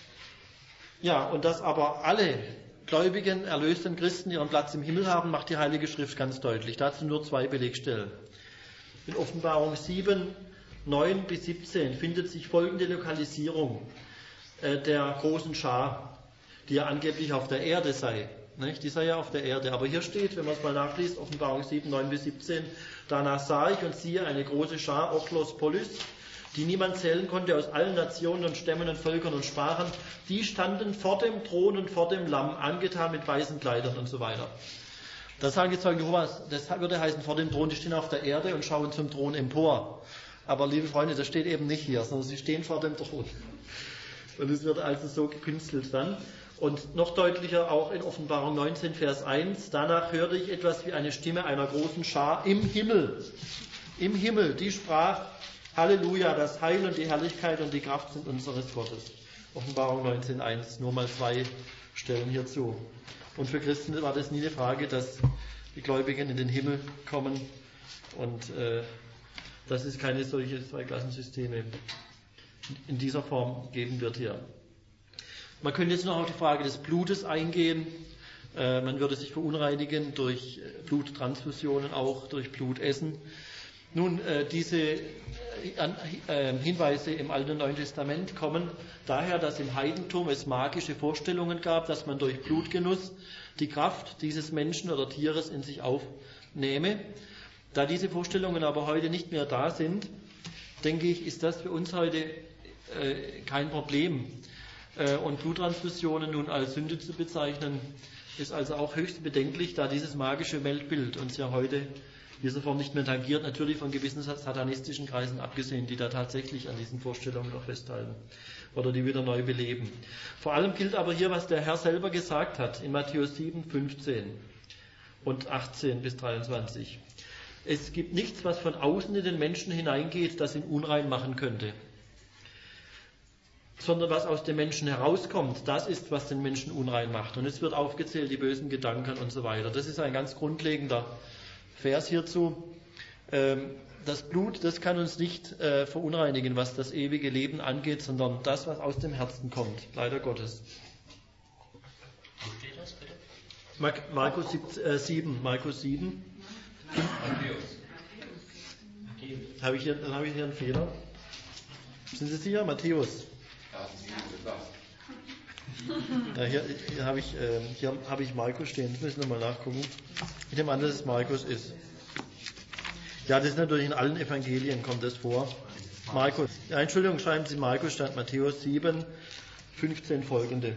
ja, und dass aber alle gläubigen, erlösten Christen ihren Platz im Himmel haben, macht die Heilige Schrift ganz deutlich. Dazu nur zwei Belegstellen. In Offenbarung sieben, neun bis siebzehn findet sich folgende Lokalisierung äh, der großen Schar, die ja angeblich auf der Erde sei. Nicht? Die sei ja auf der Erde. Aber hier steht, wenn man es mal nachliest, Offenbarung sieben, neun bis siebzehn, danach sah ich und siehe eine große Schar, Ochlos Polis, die niemand zählen konnte, aus allen Nationen und Stämmen und Völkern und Sprachen, die standen vor dem Thron und vor dem Lamm, angetan mit weißen Kleidern und so weiter. Das sagen die Zeugen Jehovas, das würde heißen, vor dem Thron, die stehen auf der Erde und schauen zum Thron empor. Aber liebe Freunde, das steht eben nicht hier, sondern sie stehen vor dem Thron. Und es wird also so gekünstelt dann. Und noch deutlicher auch in Offenbarung neunzehn, Vers eins, danach hörte ich etwas wie eine Stimme einer großen Schar im Himmel. Im Himmel, die sprach, Halleluja, das Heil und die Herrlichkeit und die Kraft sind unseres Gottes. Offenbarung neunzehn, eins, nur mal zwei Stellen hierzu. Und für Christen war das nie eine Frage, dass die Gläubigen in den Himmel kommen und äh, dass es keine solche Zweiklassensysteme in dieser Form geben wird hier. Man könnte jetzt noch auf die Frage des Blutes eingehen. Äh, man würde sich verunreinigen durch Bluttransfusionen, auch durch Blutessen. Nun, äh, diese äh, äh, Hinweise im Alten und Neuen Testament kommen daher, dass im Heidentum es magische Vorstellungen gab, dass man durch Blutgenuss die Kraft dieses Menschen oder Tieres in sich aufnehme. Da diese Vorstellungen aber heute nicht mehr da sind, denke ich, ist das für uns heute äh, kein Problem. Äh, und Bluttransfusionen nun als Sünde zu bezeichnen, ist also auch höchst bedenklich, da dieses magische Weltbild uns ja heute in dieser Form nicht mehr tangiert, natürlich von gewissen satanistischen Kreisen abgesehen, die da tatsächlich an diesen Vorstellungen noch festhalten oder die wieder neu beleben. Vor allem gilt aber hier, was der Herr selber gesagt hat in Matthäus sieben, fünfzehn und achtzehn bis dreiundzwanzig. Es gibt nichts, was von außen in den Menschen hineingeht, das ihn unrein machen könnte, sondern was aus dem Menschen herauskommt, das ist, was den Menschen unrein macht. Und es wird aufgezählt, die bösen Gedanken und so weiter. Das ist ein ganz grundlegender Vers hierzu. Das Blut, das kann uns nicht verunreinigen, was das ewige Leben angeht, sondern das, was aus dem Herzen kommt, leider Gottes. Wo steht das bitte? Markus sieben, Markus sieben. Habe ich hier, dann habe ich hier einen Fehler. Sind Sie sicher? Matthäus. Ja, hier, hier habe ich, äh, hier habe ich Markus stehen. Das müssen wir mal nachgucken. Ich nehme an, dass es Markus ist. Ja, das ist natürlich in allen Evangelien kommt das vor. Markus. Ja, Entschuldigung, schreiben Sie Markus statt Matthäus sieben, fünfzehn folgende.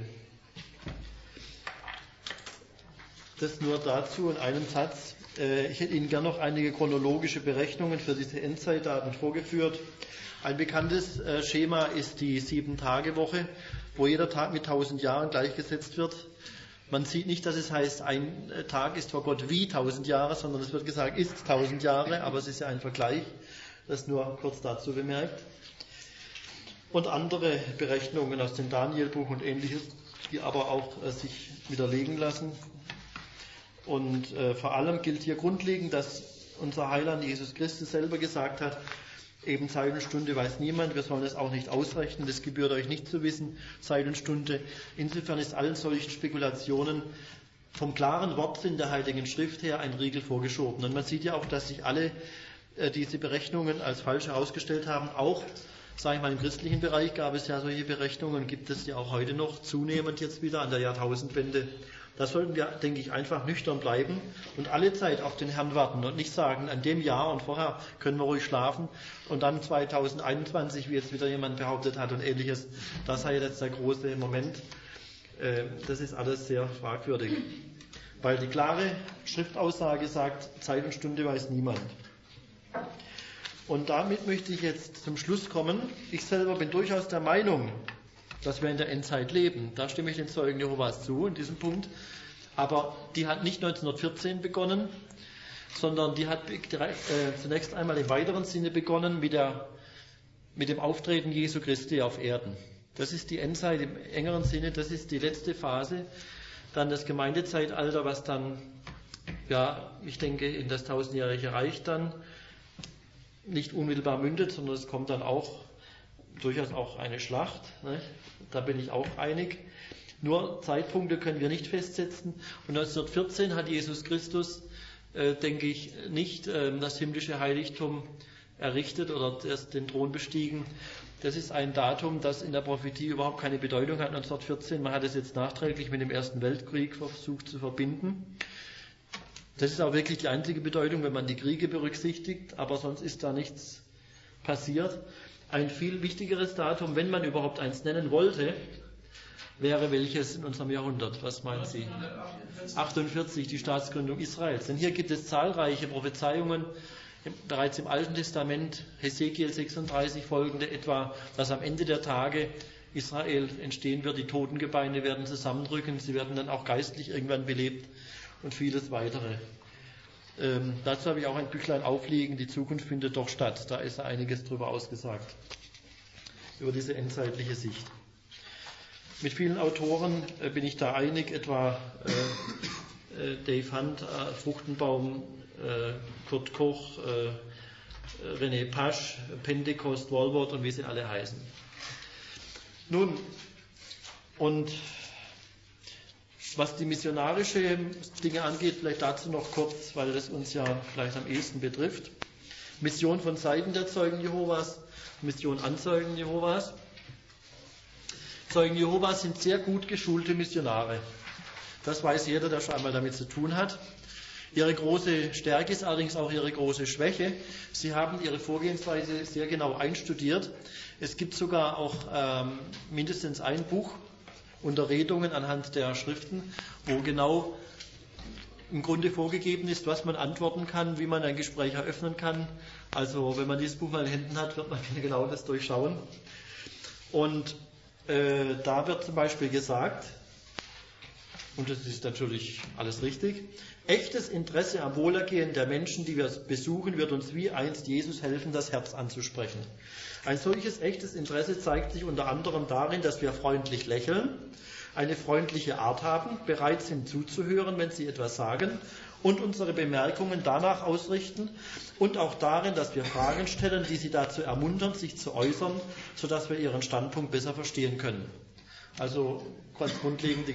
Das nur dazu in einem Satz. Ich hätte Ihnen gerne noch einige chronologische Berechnungen für diese Endzeitdaten vorgeführt. Ein bekanntes Schema ist die Sieben-Tage-Woche, wo jeder Tag mit tausend Jahren gleichgesetzt wird. Man sieht nicht, dass es heißt, ein Tag ist vor Gott wie tausend Jahre, sondern es wird gesagt, ist tausend Jahre, aber es ist ja ein Vergleich. Das nur kurz dazu bemerkt. Und andere Berechnungen aus dem Danielbuch und ähnliches, die aber auch äh, sich widerlegen lassen. Und äh, vor allem gilt hier grundlegend, dass unser Heiland Jesus Christus selber gesagt hat, eben Zeit und Stunde weiß niemand, wir sollen es auch nicht ausrechnen, das gebührt euch nicht zu wissen, Zeit und Stunde. Insofern ist allen solchen Spekulationen vom klaren Wortsinn der Heiligen Schrift her ein Riegel vorgeschoben. Und man sieht ja auch, dass sich alle äh, diese Berechnungen als falsch herausgestellt haben. Auch, sage ich mal, im christlichen Bereich gab es ja solche Berechnungen, gibt es ja auch heute noch, zunehmend jetzt wieder an der Jahrtausendwende. Da sollten wir, denke ich, einfach nüchtern bleiben und alle Zeit auf den Herrn warten und nicht sagen, an dem Jahr und vorher können wir ruhig schlafen und dann zweitausendeinundzwanzig, wie jetzt wieder jemand behauptet hat und ähnliches, das sei jetzt der große Moment. Das ist alles sehr fragwürdig, weil die klare Schriftaussage sagt, Zeit und Stunde weiß niemand. Und damit möchte ich jetzt zum Schluss kommen. Ich selber bin durchaus der Meinung, dass wir in der Endzeit leben. Da stimme ich den Zeugen Jehovas zu in diesem Punkt. Aber die hat nicht neunzehnhundertvierzehn begonnen, sondern die hat äh, zunächst einmal im weiteren Sinne begonnen mit, der, mit dem Auftreten Jesu Christi auf Erden. Das ist die Endzeit im engeren Sinne, das ist die letzte Phase. Dann das Gemeindezeitalter, was dann, ja, ich denke, in das tausendjährige Reich dann nicht unmittelbar mündet, sondern es kommt dann auch durchaus auch eine Schlacht, ne? da bin ich auch einig. Nur Zeitpunkte können wir nicht festsetzen. Und neunzehnhundertvierzehn hat Jesus Christus, äh, denke ich, nicht äh, das himmlische Heiligtum errichtet oder erst den Thron bestiegen. Das ist ein Datum, das in der Prophetie überhaupt keine Bedeutung hat. neunzehnhundertvierzehn, man hat es jetzt nachträglich mit dem Ersten Weltkrieg versucht zu verbinden. Das ist auch wirklich die einzige Bedeutung, wenn man die Kriege berücksichtigt, aber sonst ist da nichts passiert. Ein viel wichtigeres Datum, wenn man überhaupt eins nennen wollte, wäre welches in unserem Jahrhundert? Was meinen Sie? achtundvierzig, die Staatsgründung Israels. Denn hier gibt es zahlreiche Prophezeiungen, bereits im Alten Testament, Hesekiel sechsunddreißig folgende etwa, dass am Ende der Tage Israel entstehen wird, die Totengebeine werden zusammendrücken, sie werden dann auch geistlich irgendwann belebt und vieles weitere. Ähm, dazu habe ich auch ein Büchlein aufliegen, die Zukunft findet doch statt. Da ist einiges drüber ausgesagt, über diese endzeitliche Sicht. Mit vielen Autoren äh, bin ich da einig, etwa äh, äh, Dave Hunt, äh, Fruchtenbaum, äh, Kurt Koch, äh, René Pasch, Pentecost, Walworth und wie sie alle heißen. Nun, und was die missionarische Dinge angeht, vielleicht dazu noch kurz, weil das uns ja vielleicht am ehesten betrifft. Mission von Seiten der Zeugen Jehovas, Mission an Zeugen Jehovas. Zeugen Jehovas sind sehr gut geschulte Missionare. Das weiß jeder, der schon einmal damit zu tun hat. Ihre große Stärke ist allerdings auch ihre große Schwäche. Sie haben ihre Vorgehensweise sehr genau einstudiert. Es gibt sogar auch ähm, mindestens ein Buch, Unterredungen anhand der Schriften, wo genau im Grunde vorgegeben ist, was man antworten kann, wie man ein Gespräch eröffnen kann. Also wenn man dieses Buch mal in Händen hat, wird man genau das durchschauen. Und äh, da wird zum Beispiel gesagt, und das ist natürlich alles richtig, echtes Interesse am Wohlergehen der Menschen, die wir besuchen, wird uns wie einst Jesus helfen, das Herz anzusprechen. Ein solches echtes Interesse zeigt sich unter anderem darin, dass wir freundlich lächeln, eine freundliche Art haben, bereit sind zuzuhören, wenn sie etwas sagen und unsere Bemerkungen danach ausrichten und auch darin, dass wir Fragen stellen, die sie dazu ermuntern, sich zu äußern, sodass wir ihren Standpunkt besser verstehen können. Also ganz grundlegende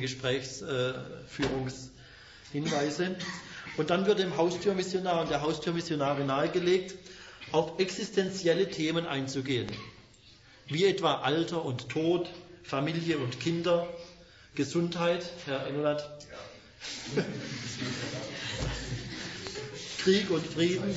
Gesprächsführungshinweise. Und dann wird dem Haustürmissionar und der Haustürmissionare nahegelegt, auf existenzielle Themen einzugehen, wie etwa Alter und Tod, Familie und Kinder, Gesundheit, Herr Engelert, ja. Krieg und Frieden,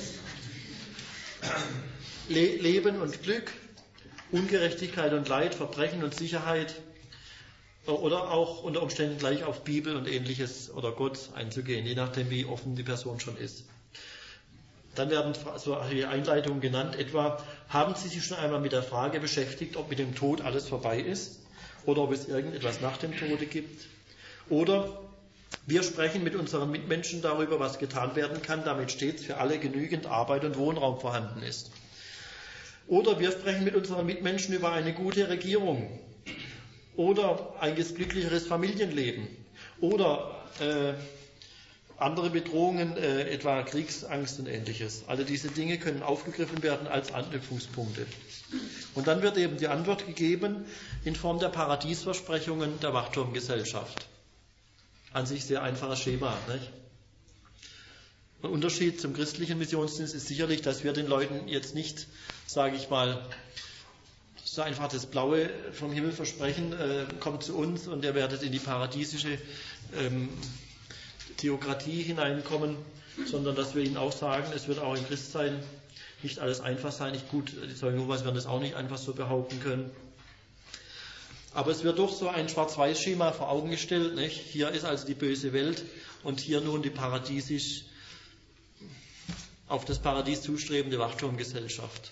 Le- Leben und Glück, Ungerechtigkeit und Leid, Verbrechen und Sicherheit oder auch unter Umständen gleich auf Bibel und Ähnliches oder Gott einzugehen, je nachdem wie offen die Person schon ist. Dann werden so Einleitungen genannt, etwa, haben Sie sich schon einmal mit der Frage beschäftigt, ob mit dem Tod alles vorbei ist oder ob es irgendetwas nach dem Tode gibt? Oder wir sprechen mit unseren Mitmenschen darüber, was getan werden kann, damit stets für alle genügend Arbeit und Wohnraum vorhanden ist. Oder wir sprechen mit unseren Mitmenschen über eine gute Regierung oder ein glücklicheres Familienleben oder äh, andere Bedrohungen, äh, etwa Kriegsangst und Ähnliches. Alle diese Dinge können aufgegriffen werden als Anknüpfungspunkte. Und dann wird eben die Antwort gegeben in Form der Paradiesversprechungen der Wachturmgesellschaft. An sich sehr einfaches Schema, nicht? Ein Unterschied zum christlichen Missionsdienst ist sicherlich, dass wir den Leuten jetzt nicht, sage ich mal, so einfach das Blaue vom Himmel versprechen, äh, kommt zu uns und ihr werdet in die paradiesische ähm, Theokratie hineinkommen, sondern dass wir ihnen auch sagen, es wird auch im Christsein nicht alles einfach sein. Nicht gut, die Zeugen Jehovas werden das auch nicht einfach so behaupten können. Aber es wird doch so ein Schwarz-Weiß-Schema vor Augen gestellt. Nicht? Hier ist also die böse Welt und hier nun die paradiesisch auf das Paradies zustrebende Wachturmgesellschaft.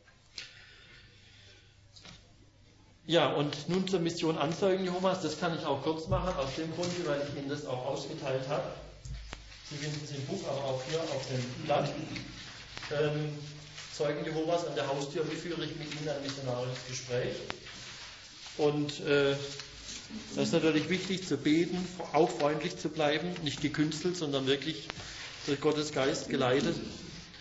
Ja, und nun zur Mission an Zeugen Jehovas. Das kann ich auch kurz machen, aus dem Grund, weil ich Ihnen das auch ausgeteilt habe. Sie finden es im Buch, aber auch hier auf dem Blatt. Ähm, Zeugen Jehovas an der Haustür, wie führe ich mit Ihnen ein missionarisches Gespräch? Und äh, das ist natürlich wichtig zu beten, auch freundlich zu bleiben, nicht gekünstelt, sondern wirklich durch Gottes Geist geleitet.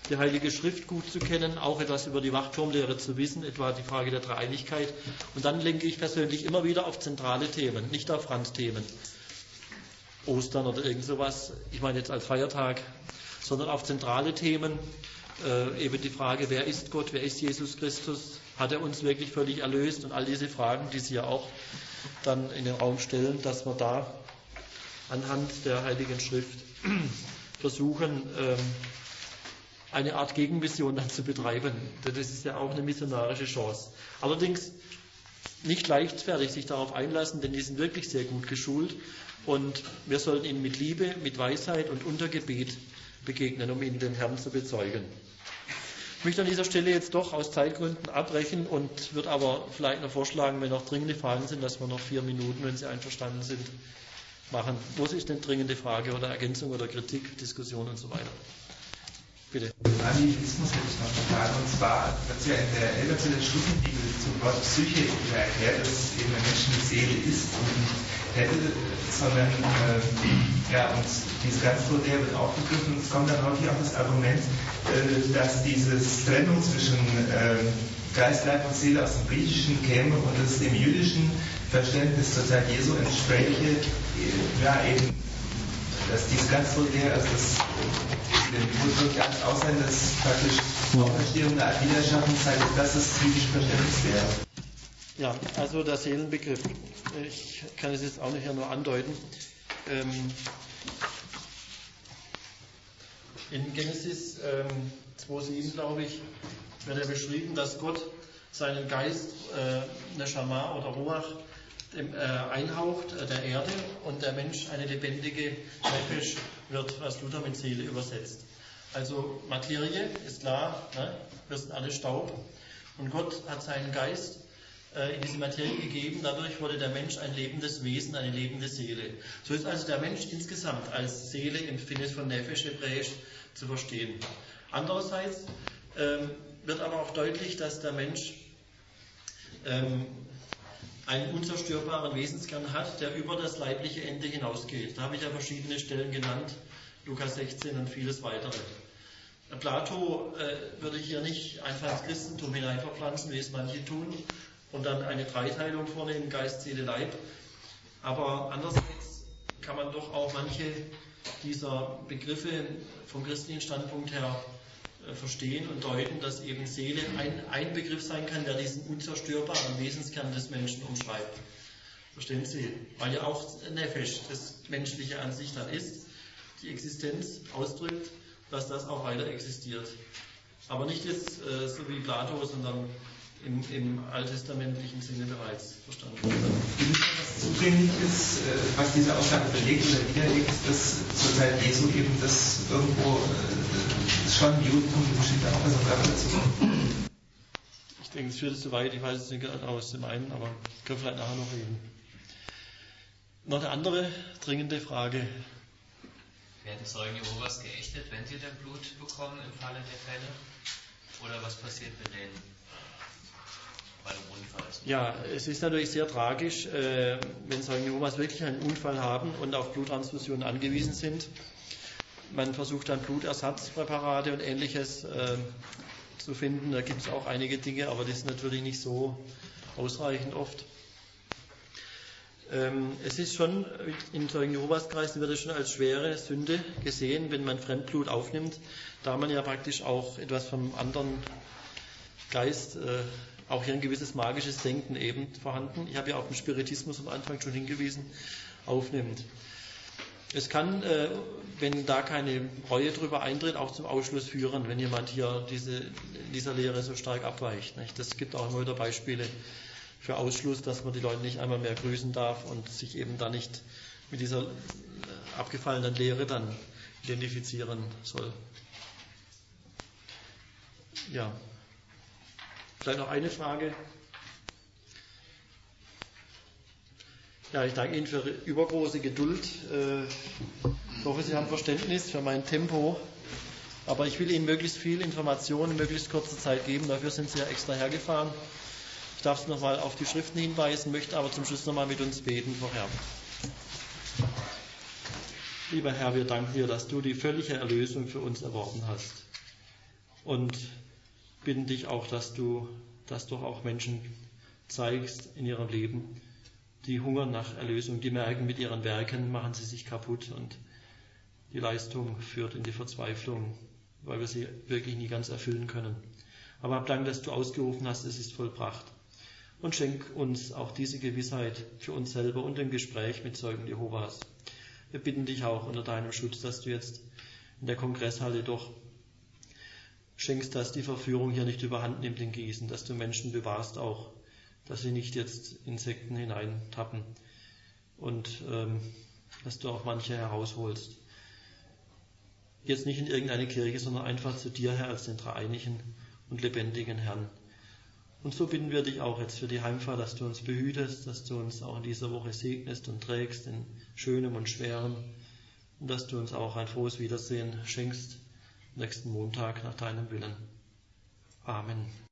die Heilige Schrift gut zu kennen, auch etwas über die Wachturmlehre zu wissen, etwa die Frage der Dreieinigkeit. Und dann lenke ich persönlich immer wieder auf zentrale Themen, nicht auf Randthemen. Ostern oder irgend sowas, ich meine jetzt als Feiertag, sondern auf zentrale Themen, äh, eben die Frage, wer ist Gott, wer ist Jesus Christus, hat er uns wirklich völlig erlöst und all diese Fragen, die Sie ja auch dann in den Raum stellen, dass wir da anhand der Heiligen Schrift versuchen, ähm, eine Art Gegenmission dann zu betreiben. Das ist ja auch eine missionarische Chance. Allerdings nicht leichtfertig sich darauf einlassen, denn die sind wirklich sehr gut geschult und wir sollten ihnen mit Liebe, mit Weisheit und unter Gebet begegnen, um ihnen den Herrn zu bezeugen. Ich möchte an dieser Stelle jetzt doch aus Zeitgründen abbrechen und würde aber vielleicht noch vorschlagen, wenn noch dringende Fragen sind, dass wir noch vier Minuten, wenn Sie einverstanden sind, machen. Wo ist denn dringende Frage oder Ergänzung oder Kritik, Diskussion und so weiter? Bitte. Animitismus hätte ich noch eine Frage. Und zwar wird ja in der Elberfelder Schlüsselbibel zum Wort Psyche erklärt, dass es eben ein Mensch mit Seele ist und nicht hätte, sondern äh, ja, und dieses ganze Modell wird aufgegriffen. Es kommt dann häufig auch das Argument, äh, dass dieses Trennung zwischen äh, Geist, Leib und Seele aus dem Griechischen käme und es dem jüdischen Verständnis zur Zeit Jesu entspräche, äh, ja eben, dass dieses ganze Modell, also das den Bibel ganz aussehen, dass praktisch Auferstehung eine Art Wiederschaffung zeigt, dass das griechische Verständnis wäre. Ja, also der Seelenbegriff. Ich kann es jetzt auch nicht nur andeuten. Ähm, in Genesis ähm, zwei sieben, glaube ich, wird ja beschrieben, dass Gott seinen Geist, äh, Neshama oder Ruach, dem, äh, einhaucht äh, der Erde und der Mensch eine lebendige Nefesh wird, was Luther mit Seele übersetzt. Also Materie ist klar, ne? Wir sind alle Staub und Gott hat seinen Geist äh, in diese Materie gegeben, dadurch wurde der Mensch ein lebendes Wesen, eine lebende Seele. So ist also der Mensch insgesamt als Seele im Sinne von Nefesh hebräisch zu verstehen. Andererseits ähm, wird aber auch deutlich, dass der Mensch ähm, einen unzerstörbaren Wesenskern hat, der über das leibliche Ende hinausgeht. Da habe ich ja verschiedene Stellen genannt, Lukas sechzehn und vieles weitere. Plato äh, würde hier nicht einfach ins Christentum hineinverpflanzen, wie es manche tun, und dann eine Dreiteilung vornehmen, Geist, Seele, Leib. Aber andererseits kann man doch auch manche dieser Begriffe vom christlichen Standpunkt her äh, verstehen und deuten, dass eben Seele ein, ein Begriff sein kann, der diesen unzerstörbaren Wesenskern des Menschen umschreibt. Verstehen Sie? Weil ja auch Nefesh, das Menschliche an sich dann ist, die Existenz ausdrückt, dass das auch weiter existiert. Aber nicht jetzt äh, so wie Plato, sondern im, im alttestamentlichen Sinne bereits verstanden. Ist was zugänglich ist, äh, was diese Aussage belegt oder widerlegt, dass zur Zeit Jesu eben das irgendwo äh, schon im Judentum eine bestimmte Auffassung gab dazu? Ich denke, es führt zu weit, ich weiß es nicht genau, was Sie meinen, aber ich kann vielleicht nachher noch reden. Noch eine andere dringende Frage. Werden Zeugen Jehovas geächtet, wenn sie denn Blut bekommen im Falle der Fälle? Oder was passiert mit denen bei einem Unfall? Ja, es ist natürlich sehr tragisch, äh, wenn Zeugen Jehovas wirklich einen Unfall haben und auf Bluttransfusionen angewiesen sind. Man versucht dann Blutersatzpräparate und Ähnliches äh, zu finden. Da gibt es auch einige Dinge, aber das ist natürlich nicht so ausreichend oft. Ähm, es ist schon, in Zeugen Jehovas Kreisen wird es schon als schwere Sünde gesehen, wenn man Fremdblut aufnimmt, da man ja praktisch auch etwas vom anderen Geist, äh, auch hier ein gewisses magisches Denken eben vorhanden, ich habe ja auf den Spiritismus am Anfang schon hingewiesen, aufnimmt. Es kann, äh, wenn da keine Reue drüber eintritt, auch zum Ausschluss führen, wenn jemand hier diese, dieser Lehre so stark abweicht. Nicht? Das gibt auch immer wieder Beispiele für Ausschluss, dass man die Leute nicht einmal mehr grüßen darf und sich eben da nicht mit dieser abgefallenen Lehre dann identifizieren soll. Ja. Vielleicht noch eine Frage. Ja, ich danke Ihnen für Ihre übergroße Geduld. Ich hoffe, Sie haben Verständnis für mein Tempo. Aber ich will Ihnen möglichst viel Informationen in möglichst kurzer Zeit geben. Dafür sind Sie ja extra hergefahren. Ich darf Sie nochmal auf die Schriften hinweisen, möchte aber zum Schluss nochmal mit uns beten vorher. Lieber Herr, wir danken dir, dass du die völlige Erlösung für uns erworben hast. und bitten dich auch, dass du, dass du auch Menschen zeigst in ihrem Leben, die hungern nach Erlösung, die merken, mit ihren Werken machen sie sich kaputt und die Leistung führt in die Verzweiflung, weil wir sie wirklich nie ganz erfüllen können. Aber hab Dank, dass du ausgerufen hast, es ist vollbracht. Und schenk uns auch diese Gewissheit für uns selber und im Gespräch mit Zeugen Jehovas. Wir bitten dich auch unter deinem Schutz, dass du jetzt in der Kongresshalle doch schenkst, dass die Verführung hier nicht überhand nimmt in Gießen, dass du Menschen bewahrst auch, dass sie nicht jetzt in Sekten hineintappen und ähm, dass du auch manche herausholst. Jetzt nicht in irgendeine Kirche, sondern einfach zu dir, Herr, als den dreieinigen und lebendigen Herrn. Und so bitten wir dich auch jetzt für die Heimfahrt, dass du uns behütest, dass du uns auch in dieser Woche segnest und trägst in Schönem und Schwerem und dass du uns auch ein frohes Wiedersehen schenkst nächsten Montag nach deinem Willen. Amen.